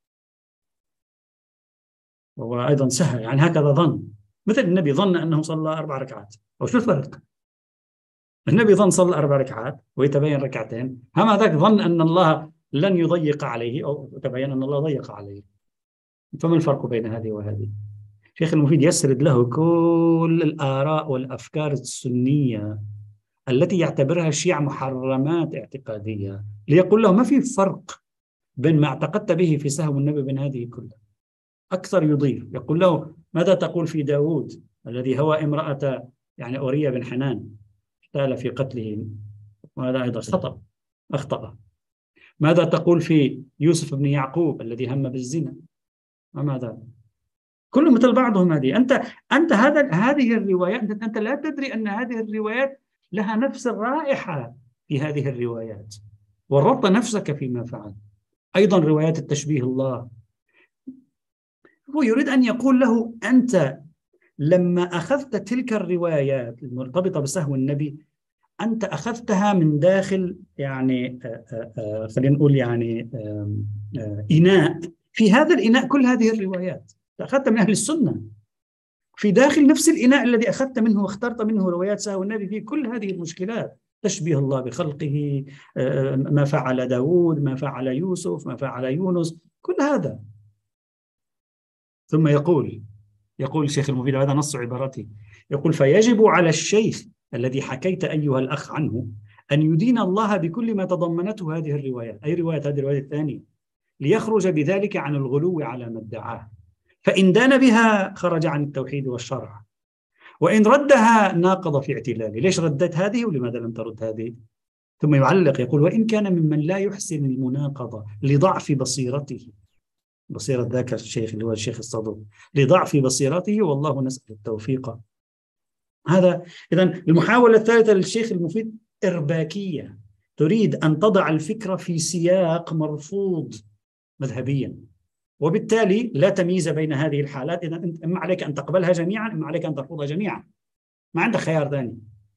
وهو أيضا سهى، يعني هكذا ظن، مثل النبي ظن أنه صلى أربع ركعات. أو شو الفرق؟ النبي ظن صلى أربع ركعات ويتبين ركعتين، هم هذاك ظن أن الله لن يضيق عليه أو تبين أن الله ضيق عليه. فما الفرق بين هذه وهذه؟ شيخ المفيد يسرد له كل الآراء والأفكار السنية التي يعتبرها الشيعة محرمات اعتقادية، ليقول له ما في فرق بين ما اعتقدت به في سهو النبي بين هذه كلها. أكثر يضيف، يقول له ماذا تقول في داود الذي هوى امرأة يعني أورية بن حنان احتال في قتله، وهذا أيضا خطأ أخطأ. ماذا تقول في يوسف بن يعقوب الذي هم بالزنا؟ وماذا؟ كل مثل بعضهم. هذه أنت أنت هذا هذه الروايات أنت لا تدري أن هذه الروايات لها نفس الرائحة في هذه الروايات، وربط نفسك فيما فعل. أيضا روايات التشبيه الله، هو يريد أن يقول له أنت لما أخذت تلك الروايات المرتبطة بسهو النبي أنت أخذتها من داخل يعني خلينا نقول يعني آآ آآ إناء، في هذا الإناء كل هذه الروايات أخذت من أهل السنة، في داخل نفس الإناء الذي أخذت منه واخترت منه روايات سهو النبي في كل هذه المشكلات، تشبيه الله بخلقه، ما فعل داود، ما فعل يوسف، ما فعل يونس، كل هذا. ثم يقول يقول الشيخ المفيد، هذا نص عبارته، يقول فيجب على الشيخ الذي حكيت أيها الأخ عنه أن يدين الله بكل ما تضمنته هذه الروايات، أي رواية هذه الرواية الثانية، ليخرج بذلك عن الغلو على ما ادعاه، فإن دان بها خرج عن التوحيد والشرع، وإن ردها ناقض في اعتلاله. ليش ردت هذه ولماذا لم ترد هذه؟ ثم يعلق يقول وإن كان ممن لا يحسن المناقضة لضعف بصيرته، بصيرة ذاك الشيخ اللي هو الشيخ الصدوق، لضعف بصيرته والله نسأل التوفيق. هذا إذن المحاولة الثالثة للشيخ المفيد إرباكية، تريد أن تضع الفكرة في سياق مرفوض مذهبيا، وبالتالي لا تمييز بين هذه الحالات. إذن إما عليك أن تقبلها جميعا إما عليك أن ترفضها جميعا، ما عندك خيار ثاني.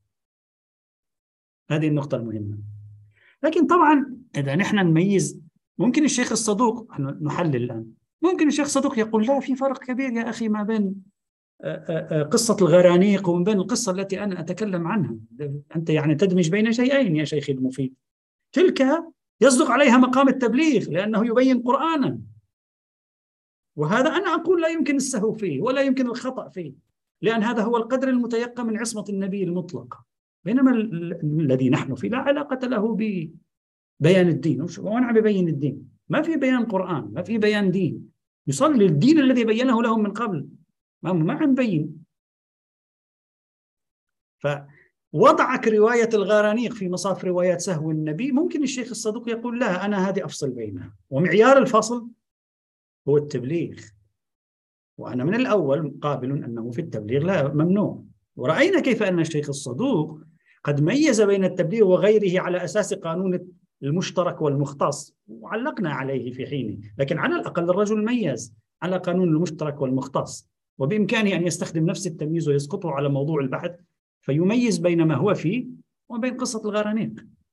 هذه النقطة المهمة. لكن طبعا إذا نحن نميز، ممكن الشيخ الصدوق نحلل الآن، ممكن الشيخ الصدوق يقول لا، في فرق كبير يا أخي ما بين قصة الغرانيق ومن بين القصة التي أنا أتكلم عنها. أنت يعني تدمج بين شيئين يا شيخي المفيد. تلك يصدق عليها مقام التبليغ لأنه يبين قرآنا، وهذا أنا أقول لا يمكن السهو فيه ولا يمكن الخطأ فيه، لأن هذا هو القدر المتيقن من عصمة النبي المطلقة. بينما الذي نحن فيه لا علاقة له ببيان الدين. وأنا عم ببين الدين، ما في بيان قرآن، ما في بيان دين يصلي الدين الذي بينه لهم من قبل، ما ما عم بين. فوضعك رواية الغرانيق في مصاف روايات سهو النبي، ممكن الشيخ الصدوق يقول لا، أنا هذه أفصل بينها، ومعيار الفصل هو التبليغ، وأنا من الأول قابل أنه في التبليغ لا ممنوع. ورأينا كيف أن الشيخ الصدوق قد ميز بين التبليغ وغيره على أساس قانون المشترك والمختص، وعلقنا عليه في حينه، لكن على الأقل الرجل ميز على قانون المشترك والمختص، وبإمكانه أن يستخدم نفس التمييز ويسقطه على موضوع البحث فيميز بين ما هو فيه وبين قصة الغرانيق.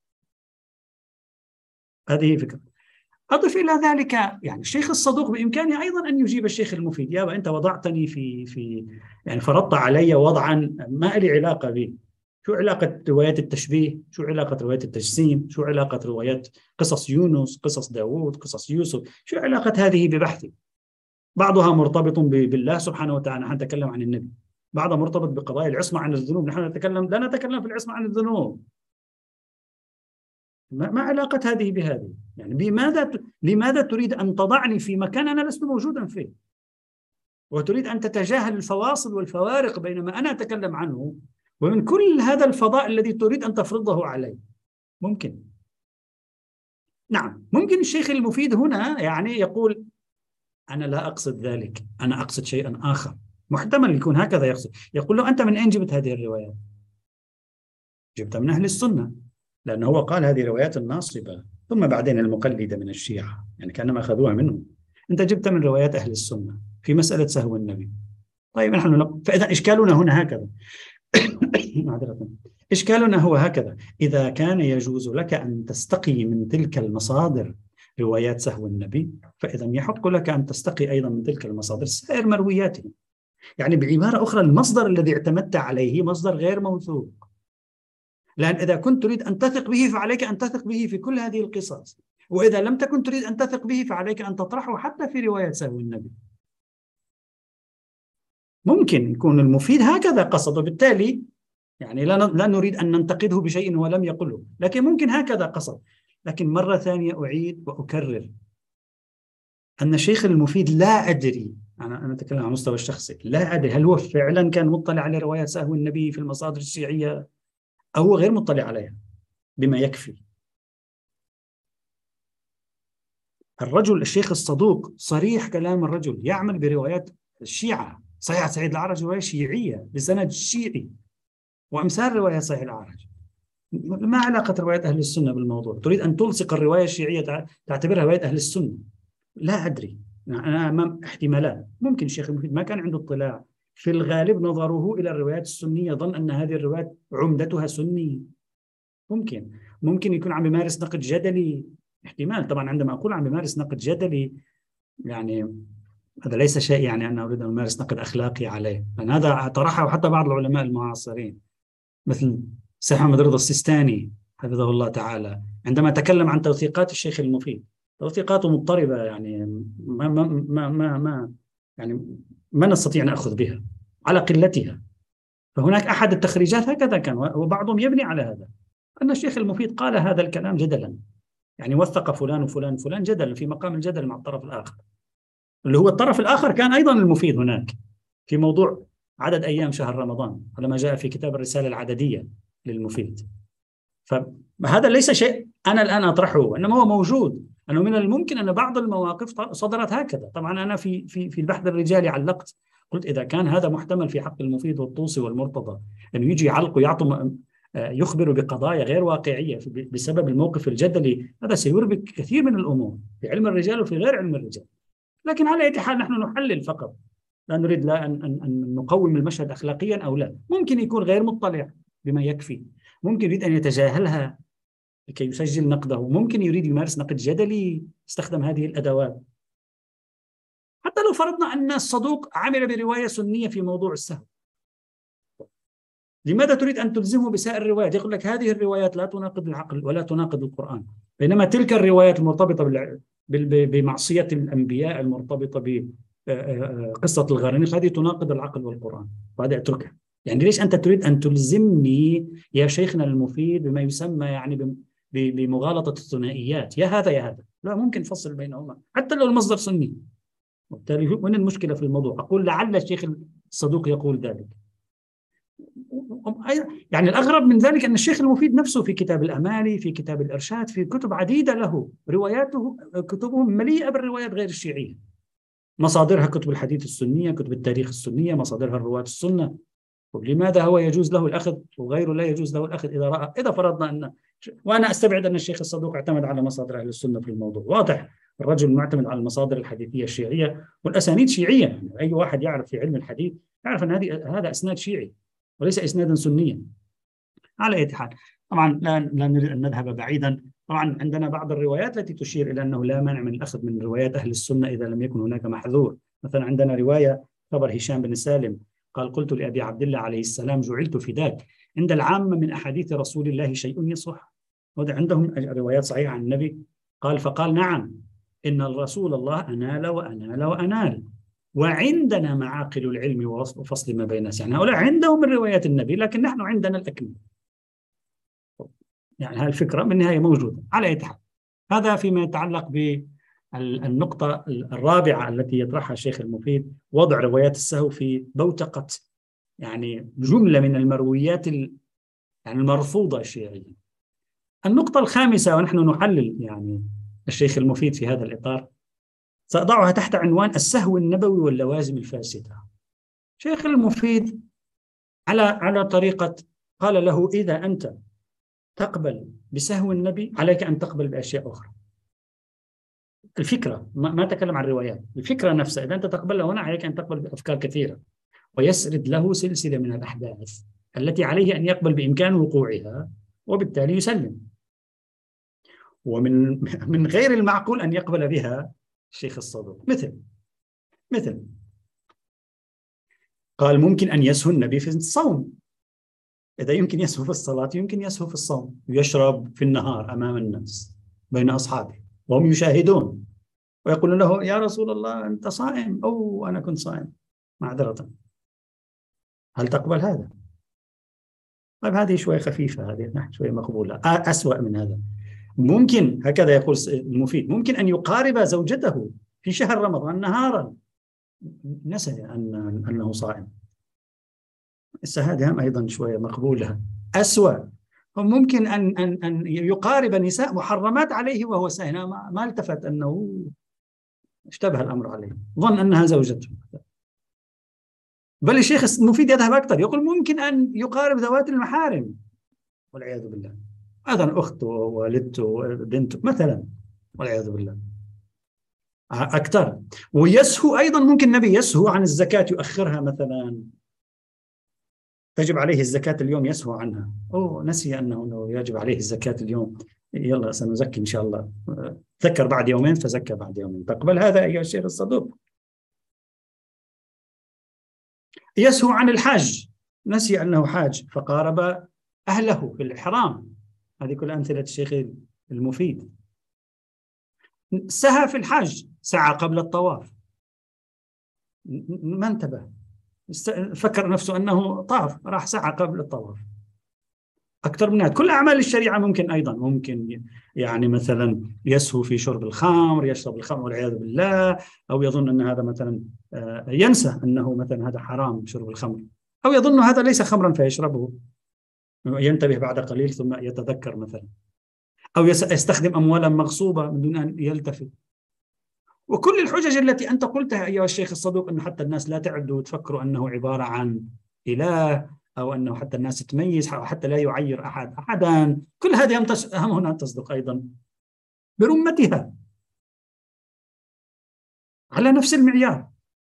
هذه فكرة. أضف إلى ذلك يعني الشيخ الصدوق بإمكانه أيضا أن يجيب الشيخ المفيد، يا أنت وضعتني في في يعني فرضت علي وضعا ما لي علاقة به. شو علاقة روايات التشبيه؟ شو علاقة روايات التجسيم؟ شو علاقة روايات قصص يونس، قصص داوود، قصص يوسف؟ شو علاقة هذه ببحثي؟ بعضها مرتبط بالله سبحانه وتعالى، نحن نتكلم عن النبي. بعضها مرتبط بقضايا العصمة عن الذنوب، نحن نتكلم لا نتكلم في العصمة عن الذنوب. ما علاقة هذه بهذه؟ يعني بماذا لماذا تريد أن تضعني في مكان أنا لست موجودا فيه، وتريد أن تتجاهل الفواصل والفوارق بين ما أنا أتكلم عنه ومن كل هذا الفضاء الذي تريد أن تفرضه علي؟ ممكن، نعم ممكن الشيخ المفيد هنا يعني يقول أنا لا أقصد ذلك، أنا أقصد شيئا آخر. محتمل يكون هكذا يقصد. يقول له أنت من أين جبت هذه الروايات؟ جبتها من أهل السنة، لأنه هو قال هذه روايات الناصبة ثم بعدين المقلدة من الشيعة، يعني كأنما أخذوها منه. أنت جبت من روايات أهل السنة في مسألة سهو النبي. طيب نحن نق... فإذا إشكالنا هنا هكذا إشكالنا هو هكذا: إذا كان يجوز لك أن تستقي من تلك المصادر روايات سهو النبي، فإذا يحق لك أن تستقي أيضا من تلك المصادر سائر مروياته. يعني بعبارة أخرى المصدر الذي اعتمدت عليه مصدر غير موثوق، لأن إذا كنت تريد أن تثق به فعليك أن تثق به في كل هذه القصص، وإذا لم تكن تريد أن تثق به فعليك أن تطرحه حتى في رواية سهو النبي. ممكن يكون المفيد هكذا قصد، وبالتالي يعني لا لا نريد أن ننتقده بشيء هو لم يقله، لكن ممكن هكذا قصد. لكن مرة ثانية أعيد وأكرر أن الشيخ المفيد لا أدري، أنا أنا أتكلم عن مستوى الشخصي، لا أدري هل هو فعلا كان مطلع على روايات سهو النبي في المصادر الشيعية أو هو غير مطلع عليها بما يكفي. الرجل الشيخ الصدوق صريح كلام الرجل، يعمل بروايات الشيعة. صحيح سعيد الأعرج رواية شيعية بسند شيعي وأمثال روايات صحيح الأعرج. ما علاقة روايات أهل السنة بالموضوع؟ تريد أن تلصق الرواية الشيعية تعتبرها رواية أهل السنة؟ لا أدري، أنا أمام احتمالات. ممكن الشيخ المفيد ما كان عنده اطلاع، في الغالب نظره إلى الروايات السنية ظن أن هذه الروايات عمدتها سني. ممكن ممكن يكون عم يمارس نقد جدلي، احتمال. طبعا عندما أقول عم يمارس نقد جدلي يعني هذا ليس شيء يعني أنا أريد أن أمارس نقد أخلاقي عليه، لأن هذا طرحه حتى بعض العلماء المعاصرين مثل سيد محمد رضا السيستاني حفظه الله تعالى، عندما تكلم عن توثيقات الشيخ المفيد. توثيقاته مضطربة، يعني ما ما ما ما, ما يعني ما نستطيع أن نأخذ بها على قلتها. فهناك أحد التخريجات هكذا كان، وبعضهم يبني على هذا، أن الشيخ المفيد قال هذا الكلام جدلا، يعني وثق فلان وفلان وفلان جدلا في مقام الجدل مع الطرف الآخر، اللي هو الطرف الآخر كان أيضا المفيد هناك في موضوع عدد أيام شهر رمضان على ما جاء في كتاب الرسالة العددية للمفيد. فهذا ليس شيء أنا الآن أطرحه، إنما هو موجود، أنه من الممكن أن بعض المواقف صدرت هكذا. طبعا أنا في في في البحث الرجالي علقت، قلت إذا كان هذا محتمل في حق المفيد والطوسي والمرتضى أنه يجي يعلق ويعطوا يخبر بقضايا غير واقعية بسبب الموقف الجدلي، هذا سيربك كثير من الأمور في علم الرجال وفي غير علم الرجال. لكن على أي حال نحن نحلل فقط، لا نريد لا أن, أن, أن نقوم المشهد أخلاقيا أو لا. ممكن يكون غير مطلع بما يكفي، ممكن يريد أن يتجاهلها لكي يسجل نقده، ممكن يريد يمارس نقد جدلي، استخدم هذه الأدوات. حتى حتى لو فرضنا أن الصدوق عمل برواية سنية في موضوع السهو، لماذا تريد أن تلزمه بسائر الروايات؟ يقول لك هذه الروايات لا تناقض العقل ولا تناقض القرآن، بينما تلك الروايات المرتبطة بمعصية الأنبياء المرتبطة بقصة الغرانيق هذه تناقض العقل والقرآن، وهذا اتركها. يعني ليش أنت تريد أن تلزمني يا شيخنا المفيد بما يسمى يعني بمغالطة الثنائيات، يا هذا يا هذا؟ لا، ممكن فصل بينهما حتى لو المصدر سني. وبالتالي وين المشكلة في الموضوع؟ أقول لعل الشيخ الصدوق يقول ذلك. يعني الأغرب من ذلك أن الشيخ المفيد نفسه في كتاب الأمالي، في كتاب الإرشاد، في كتب عديدة له رواياته، كتبه مليئة بالروايات غير الشيعية، مصادرها كتب الحديث السنية، كتب التاريخ السنية، مصادرها الرواة السنة. لماذا هو يجوز له الأخذ وغيره لا يجوز له الأخذ إذا رأى إذا فرضنا أن، وأنا أستبعد أن الشيخ الصدوق اعتمد على مصادر أهل السنة في الموضوع، واضح الرجل معتمد على المصادر الحديثية الشيعية والأسانيد شيعية. يعني أي واحد يعرف في علم الحديث يعرف أن هذه هذا إسناد شيعي وليس إسنادا سنيا. على أي حال، طبعا لا لا نريد أن نذهب بعيدا. طبعا عندنا بعض الروايات التي تشير إلى أنه لا مانع من الأخذ من روايات أهل السنة إذا لم يكن هناك محذور. مثلا عندنا رواية خبر هشام بن سالم قال قلت لأبي عبد الله عليه السلام جعلت فداك، عند العامة من أحاديث رسول الله شيء يصح؟ وده عندهم روايات صحيحة عن النبي. قال فقال نعم إن الرسول الله أنال وأنال وأنال وعندنا معاقل العلم وفصل ما بين الناس. يعني هؤلاء عندهم من روايات النبي لكن نحن عندنا الأكمل. يعني هذه الفكرة من النهاية موجودة. على أي حال، هذا فيما يتعلق بالنقطة الرابعة التي يطرحها الشيخ المفيد، وضع روايات السهو في بوتقة يعني جملة من المرويات يعني المرفوضة الشيعية. النقطة الخامسة، ونحن نحلل يعني الشيخ المفيد في هذا الإطار، سأضعها تحت عنوان السهو النبوي واللوازم الفاسدة. شيخ المفيد على على طريقة قال له إذا أنت تقبل بسهو النبي عليك أن تقبل بأشياء أخرى. الفكرة ما تكلم عن الروايات، الفكرة نفسها إذا أنت تقبلها هنا عليك أن تقبل بأفكار كثيرة، ويسرد له سلسلة من الأحداث التي عليه أن يقبل بإمكان وقوعها وبالتالي يسلم. ومن من غير المعقول أن يقبل بها الشيخ الصدوق، مثل مثل قال ممكن أن يسهو النبي في الصوم. إذا يمكن يسهو في الصلاة يمكن يسهو في الصوم، يشرب في النهار أمام الناس بين أصحابه وهم يشاهدون ويقولون له يا رسول الله أنت صائم، أو أنا كنت صائم معذرة. هل تقبل هذا؟ طيب هذه شوية خفيفة، هذه شوية مقبولة. أسوأ من هذا ممكن، هكذا يقول المفيد، ممكن أن يقارب زوجته في شهر رمضان نهارا نسي أن أنه صائم. هذه أيضا شوية مقبولة. أسوأ ممكن أن أن أن يقارب نساء محرمات عليه وهو سائم، ما التفت أنه اشتبه الأمر عليه، ظن أنها زوجته. بل الشيخ المفيد يذهب أكثر، يقول ممكن أن يقارب ذوات المحارم والعياذ بالله، مثلا أخته ووالدته وبنته مثلا والعياذ بالله أكثر. ويسهو أيضا، ممكن النبي يسهو عن الزكاة يؤخرها مثلا، تجب عليه الزكاة اليوم يسهو عنها، أوه نسي أنه يجب عليه الزكاة اليوم، يلا سنزكي إن شاء الله، ذكر بعد يومين فزكى بعد يومين. تقبل هذا أيها الشيخ الصدوق؟ يسهو عن الحاج، نسي أنه حاج فقارب أهله في الإحرام. هذه كل أمثلة الشيخ المفيد. سهى في الحج، سعى قبل الطواف، ما انتبه، فكر نفسه أنه طاف، راح سعى قبل الطواف. أكثر من هذا كل أعمال الشريعة ممكن أيضا، ممكن يعني مثلا يسهو في شرب الخمر، يشرب الخمر والعياذ بالله، أو يظن أن هذا مثلا ينسى أنه مثلا هذا حرام شرب الخمر، أو يظن هذا ليس خمرا فيشربه، ينتبه بعد قليل ثم يتذكر مثلا، أو يستخدم أموالا مغصوبة من دون أن يلتفت. وكل الحجج التي أنت قلتها أيها الشيخ الصدوق، أن حتى الناس لا تعد وتفكروا أنه عبارة عن إله، أو أنه حتى الناس تميز، أو حتى لا يعير أحد أحدا، كل هذه هم هنا تصدق أيضا برمتها على نفس المعيار.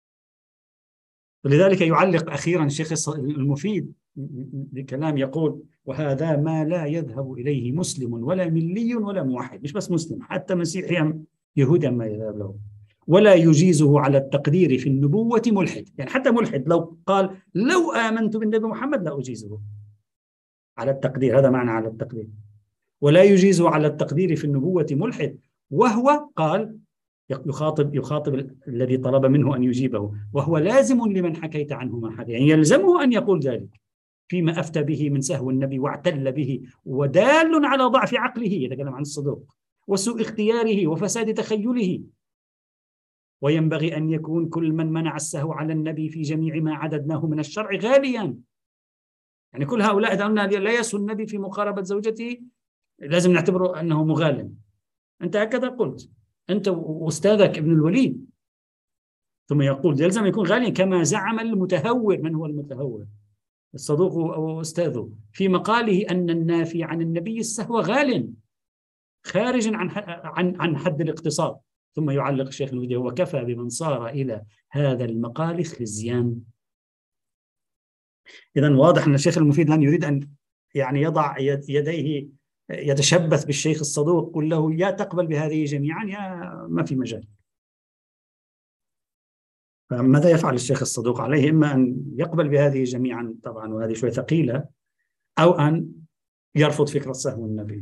ولذلك يعلق أخيرا الشيخ المفيد بكلام يقول وهذا ما لا يذهب إليه مسلم ولا ملي ولا موحد، مش بس مسلم، حتى مسيحي يهودي ما يذهب له. ولا يجيزه على التقدير في النبوة ملحد. يعني حتى ملحد لو قال لو آمنت بالنبي محمد لا أجيزه على التقدير، هذا معنى على التقدير. ولا يجيزه على التقدير في النبوة ملحد، وهو قال يخاطب يخاطب الذي طلب منه أن يجيبه، وهو لازم لمن حكيت عنه ما حكى، يعني يلزمه أن يقول ذلك فيما أفتى به من سهو النبي واعتل به، ودال على ضعف عقله، يتكلم عن الصدوق، وسوء اختياره وفساد تخيله. وينبغي أن يكون كل من منع السهو على النبي في جميع ما عددناه من الشرع غاليا. يعني كل هؤلاء إذا قلنا لا يسهو النبي في مقاربة زوجته لازم نعتبره أنه مغال. أنت هكذا قلت أنت وأستاذك ابن الوليد، ثم يقول يلزم يكون غاليا كما زعم المتهور. من هو المتهور؟ الصدوق أو أستاذه في مقاله أن النافي عن النبي السهو غال خارج عن عن عن حد الاقتصاد. ثم يعلق الشيخ المفيد وكفى بمن صار إلى هذا المقال خزيان. إذن واضح أن الشيخ المفيد لن يريد أن يعني يضع يديه يتشبث بالشيخ الصدوق، قل له يا تقبل بهذه جميعا يا ما في مجال. فماذا يفعل الشيخ الصدوق؟ عليه إما أن يقبل بهذه جميعا طبعا، وهذه شوية ثقيلة، أو أن يرفض فكرة سهو النبي.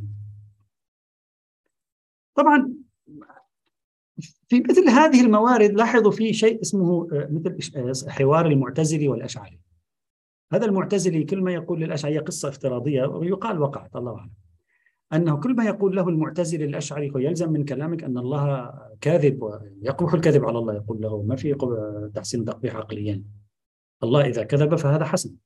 طبعا في مثل هذه الموارد لاحظوا في شيء اسمه مثل حوار المعتزلي والأشعري. هذا المعتزلي كل ما يقول للأشعري قصة افتراضية ويقال وقعت الله أعلم، أنه كل ما يقول له المعتزلي الأشعري يلزم من كلامك أن الله كاذب ويقبح الكذب على الله. يقول له ما في تحسين تقبيح عقليا، الله إذا كذب فهذا حسن.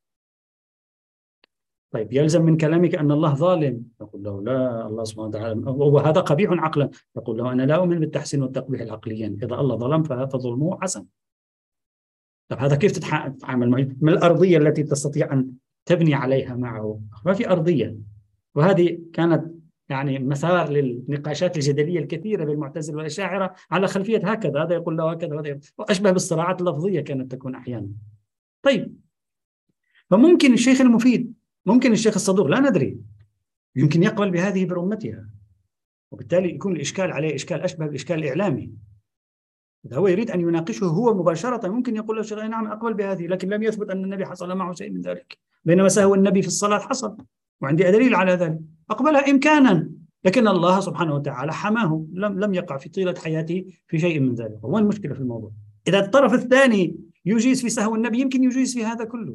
طيب يلزم من كلامك أن الله ظالم، يقول له لا، الله سبحانه وتعالى وهذا قبيح عقلا. يقول له أنا لا أؤمن بالتحسين والتقبيح العقليين، إذا الله ظلم فهذا ظلمه حسن. طيب هذا كيف تتعامل معه؟ ما الأرضية التي تستطيع أن تبني عليها معه؟ ما في أرضية. وهذه كانت يعني مثار للنقاشات الجدلية الكثيرة بين المعتزلة والأشاعرة على خلفية هكذا، هذا يقول له هكذا وهذا، وأشبه بالصراعات اللفظية كانت تكون أحيانا. طيب فممكن الشيخ المفيد، ممكن الشيخ الصدوق، لا ندري، يمكن يقبل بهذه برمتها، وبالتالي يكون الإشكال عليه إشكال أشبه بالإشكال الإعلامي. إذا هو يريد أن يناقشه هو مباشرة ممكن يقول له شيخ نعم أقبل بهذه، لكن لم يثبت أن النبي حصل معه شيء من ذلك، بينما سهو النبي في الصلاة حصل وعندي دليل على ذلك، أقبلها إمكانا، لكن الله سبحانه وتعالى حماه، لم لم يقع في طيلة حياته في شيء من ذلك. وين المشكلة في الموضوع؟ إذا الطرف الثاني يجيز في سهو النبي يمكن يجيز في هذا كله،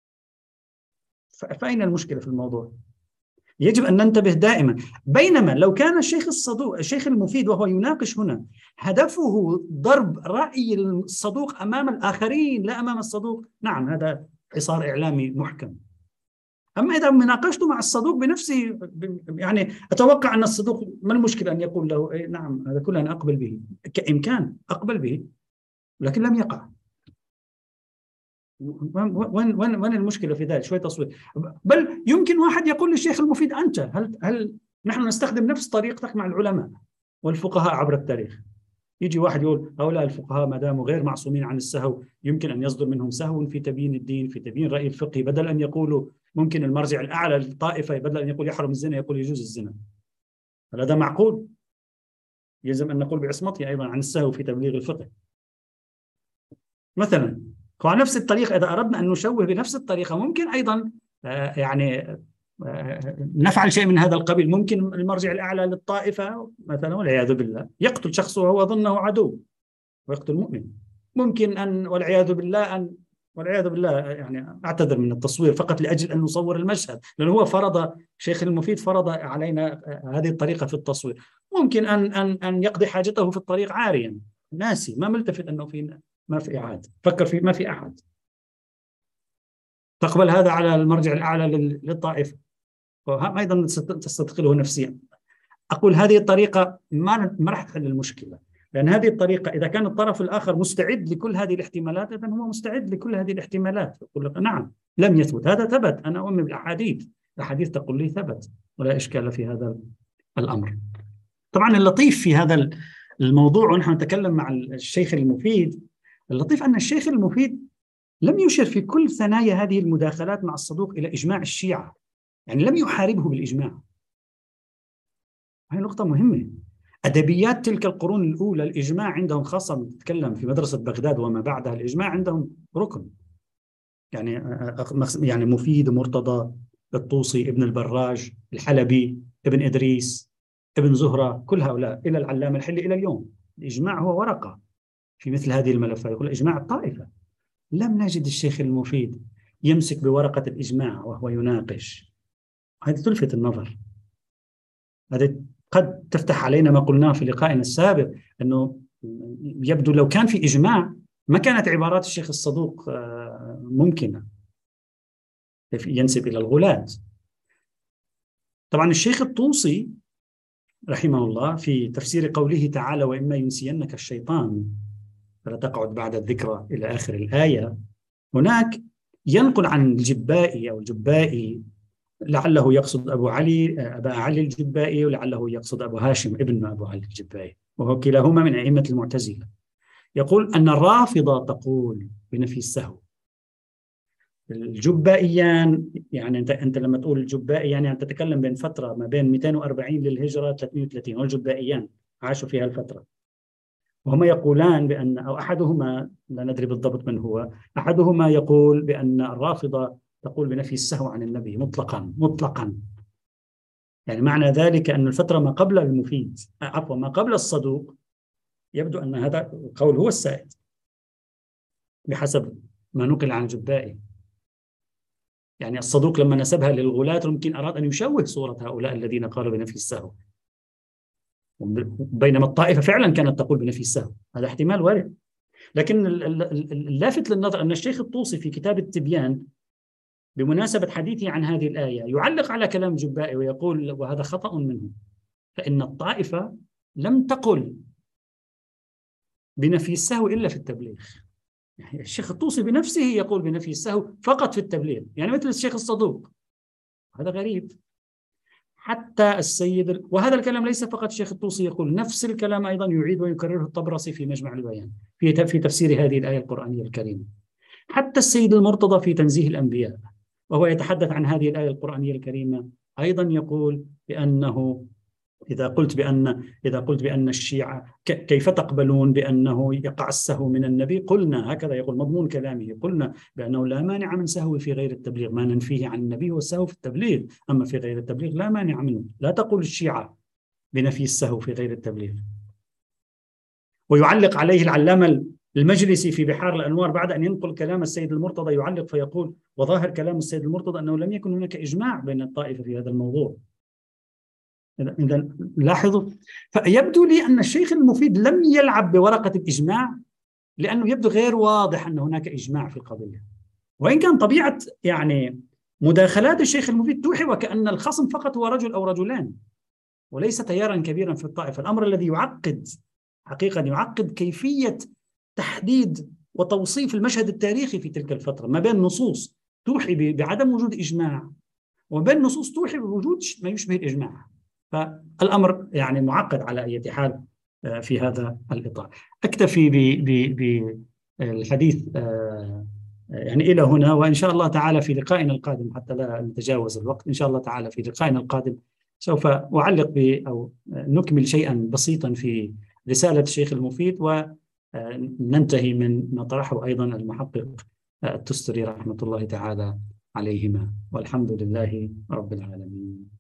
فأين المشكلة في الموضوع؟ يجب أن ننتبه دائما. بينما لو كان الشيخ الصدوق الشيخ المفيد وهو يناقش هنا هدفه ضرب رأي الصدوق أمام الآخرين لا أمام الصدوق، نعم هذا حصار إعلامي محكم. أما إذا مناقشته مع الصدوق بنفسه، يعني أتوقع أن الصدوق ما المشكلة أن يقول له إيه نعم هذا كله أنا أقبل به، كإمكان أقبل به، لكن لم يقع. وين وين وين المشكلة في ذلك؟ شوي تصوير. بل يمكن واحد يقول للشيخ المفيد أنت هل هل نحن نستخدم نفس طريقتك مع العلماء والفقهاء عبر التاريخ؟ يجي واحد يقول هؤلاء الفقهاء ما داموا غير معصومين عن السهو يمكن أن يصدر منهم سهو في تبيين الدين، في تبيين رأي الفقه، بدل أن يقولوا ممكن المرجع الأعلى للطائفة بدل أن يقول يحرم الزنا يقول يجوز الزنا. هل هذا معقول؟ يلزم أن نقول بعصمته أيضا عن السهو في تبليغ الفقه مثلا. وعلى نفس الطريقة إذا أردنا أن نشوه بنفس الطريقة ممكن أيضا آه يعني آه نفعل شيء من هذا القبيل. ممكن المرجع الأعلى للطائفة مثلا والعياذ بالله يقتل شخص وهو ظنه عدو ويقتل مؤمن. ممكن أن والعياذ بالله أن والعياذ بالله يعني أعتذر من التصوير فقط لأجل أن نصور المشهد، لأنه هو فرض شيخ المفيد فرض علينا هذه الطريقة في التصوير. ممكن أن أن أن يقضي حاجته في الطريق عاريا ناسي ما ملتفت أنه في ما في أحد، فكر في ما في أحد. تقبل هذا على المرجع الأعلى للطائفة أيضا تستثقله نفسيا. أقول هذه الطريقة ما ما راح تحل المشكلة، لأن هذه الطريقة إذا كان الطرف الآخر مستعد لكل هذه الاحتمالات إذن هو مستعد لكل هذه الاحتمالات. يقول لك نعم لم يثبت، هذا ثبت، أنا أؤمن بالأحاديث، الأحاديث تقول لي ثبت ولا إشكال في هذا الأمر. طبعا اللطيف في هذا الموضوع ونحن نتكلم مع الشيخ المفيد، اللطيف أن الشيخ المفيد لم يشر في كل ثنايا هذه المداخلات مع الصدوق إلى إجماع الشيعة، يعني لم يحاربه بالإجماع. هذه نقطة مهمة. أدبيات تلك القرون الأولى الإجماع عندهم، خاصة تتكلم في مدرسة بغداد وما بعدها، الإجماع عندهم ركن. يعني يعني مفيد، مرتضى، الطوسي، ابن البراج، الحلبي، ابن إدريس، ابن زهرة، كل هؤلاء إلى العلامة الحلي إلى اليوم. الإجماع هو ورقة في مثل هذه الملفات، يقول إجماع الطائفة. لم نجد الشيخ المفيد يمسك بورقة الإجماع وهو يناقش. هذه تلفت النظر، هذه قد تفتح علينا ما قلناه في لقائنا السابق، أنه يبدو لو كان في إجماع ما كانت عبارات الشيخ الصدوق ممكنة، ينسب إلى الغلاة. طبعا الشيخ الطوسي رحمه الله في تفسير قوله تعالى وإما ينسينك الشيطان فلا تقعد بعد الذكرى إلى آخر الآية، هناك ينقل عن الجبائي أو الجبائي، لعله يقصد أبو علي أبا علي الجبائي، ولعله يقصد أبو هاشم ابن أبو علي الجبائي، وهو كلاهما من أئمة المعتزلة. يقول أن الرافضة تقول بنفي السهو. الجبائيان، يعني أنت أنت لما تقول الجبائي يعني أنت تتكلم بين فترة ما بين مئتين وأربعين للهجرة ثلاثمئة وثلاثين، والجبائيان عاشوا في هالفترة. وهما يقولان بأن، أو أحدهما لا ندري بالضبط من هو، أحدهما يقول بأن الرافضة تقول بنفي السهو عن النبي مطلقا مطلقا. يعني معنى ذلك أن الفترة ما قبل المفيد، عفوا ما قبل الصدوق، يبدو أن هذا القول هو السائد بحسب ما نقل عن الجبائي. يعني الصدوق لما نسبها للغلاة يمكن أراد أن يشوه صورة هؤلاء الذين قالوا بنفي السهو، بينما الطائفة فعلا كانت تقول بنفي السهو. هذا احتمال وارد. لكن اللافت للنظر أن الشيخ الطوسي في كتاب التبيان بمناسبة حديثه عن هذه الآية يعلق على كلام الجبائي ويقول وهذا خطأ منه، فإن الطائفة لم تقل بنفي السهو إلا في التبليغ. يعني الشيخ الطوسي بنفسه يقول بنفي السهو فقط في التبليغ، يعني مثل الشيخ الصدوق. هذا غريب. حتى السيد، وهذا الكلام ليس فقط الشيخ الطوسي يقول، نفس الكلام أيضا يعيد ويكرره الطبرسي في مجمع البيان في في تفسير هذه الآية القرآنية الكريمة. حتى السيد المرتضى في تنزيه الأنبياء وهو يتحدث عن هذه الآية القرآنية الكريمة أيضا يقول بأنه إذا قلت بأن إذا قلت بأن الشيعة كيف تقبلون بأنه يقع السهو من النبي؟ قلنا، هكذا يقول مضمون كلامه، قلنا بأنه لا مانع من سهو في غير التبليغ، ما ننفيه عن النبي هو السهو في التبليغ، أما في غير التبليغ لا مانع منه. لا تقول الشيعة بنفي السهو في غير التبليغ. ويعلق عليه العلامة المجلسي في بحار الأنوار بعد أن ينقل كلام السيد المرتضى، يعلق فيقول وظاهر كلام السيد المرتضى أنه لم يكن هناك إجماع بين الطائفة في هذا الموضوع. إذا لاحظوا، فيبدو لي أن الشيخ المفيد لم يلعب بورقة الإجماع لأنه يبدو غير واضح أن هناك إجماع في القضية، وإن كان طبيعة يعني مداخلات الشيخ المفيد توحي وكأن الخصم فقط هو رجل أو رجلان وليس تيارا كبيرا في الطائفة. الأمر الذي يعقد حقيقة يعقد كيفية تحديد وتوصيف المشهد التاريخي في تلك الفترة ما بين نصوص توحي بعدم وجود إجماع وبين نصوص توحي بوجود ما يشبه الإجماع. فالأمر يعني معقد على أي حال في هذا الإطار. أكتفي بالحديث يعني إلى هنا، وإن شاء الله تعالى في لقائنا القادم حتى لا نتجاوز الوقت، إن شاء الله تعالى في لقائنا القادم سوف أعلق ب أو نكمل شيئا بسيطا في رسالة الشيخ المفيد، وننتهي من ما طرحه أيضا المحقق التستري رحمة الله تعالى عليهما، والحمد لله رب العالمين.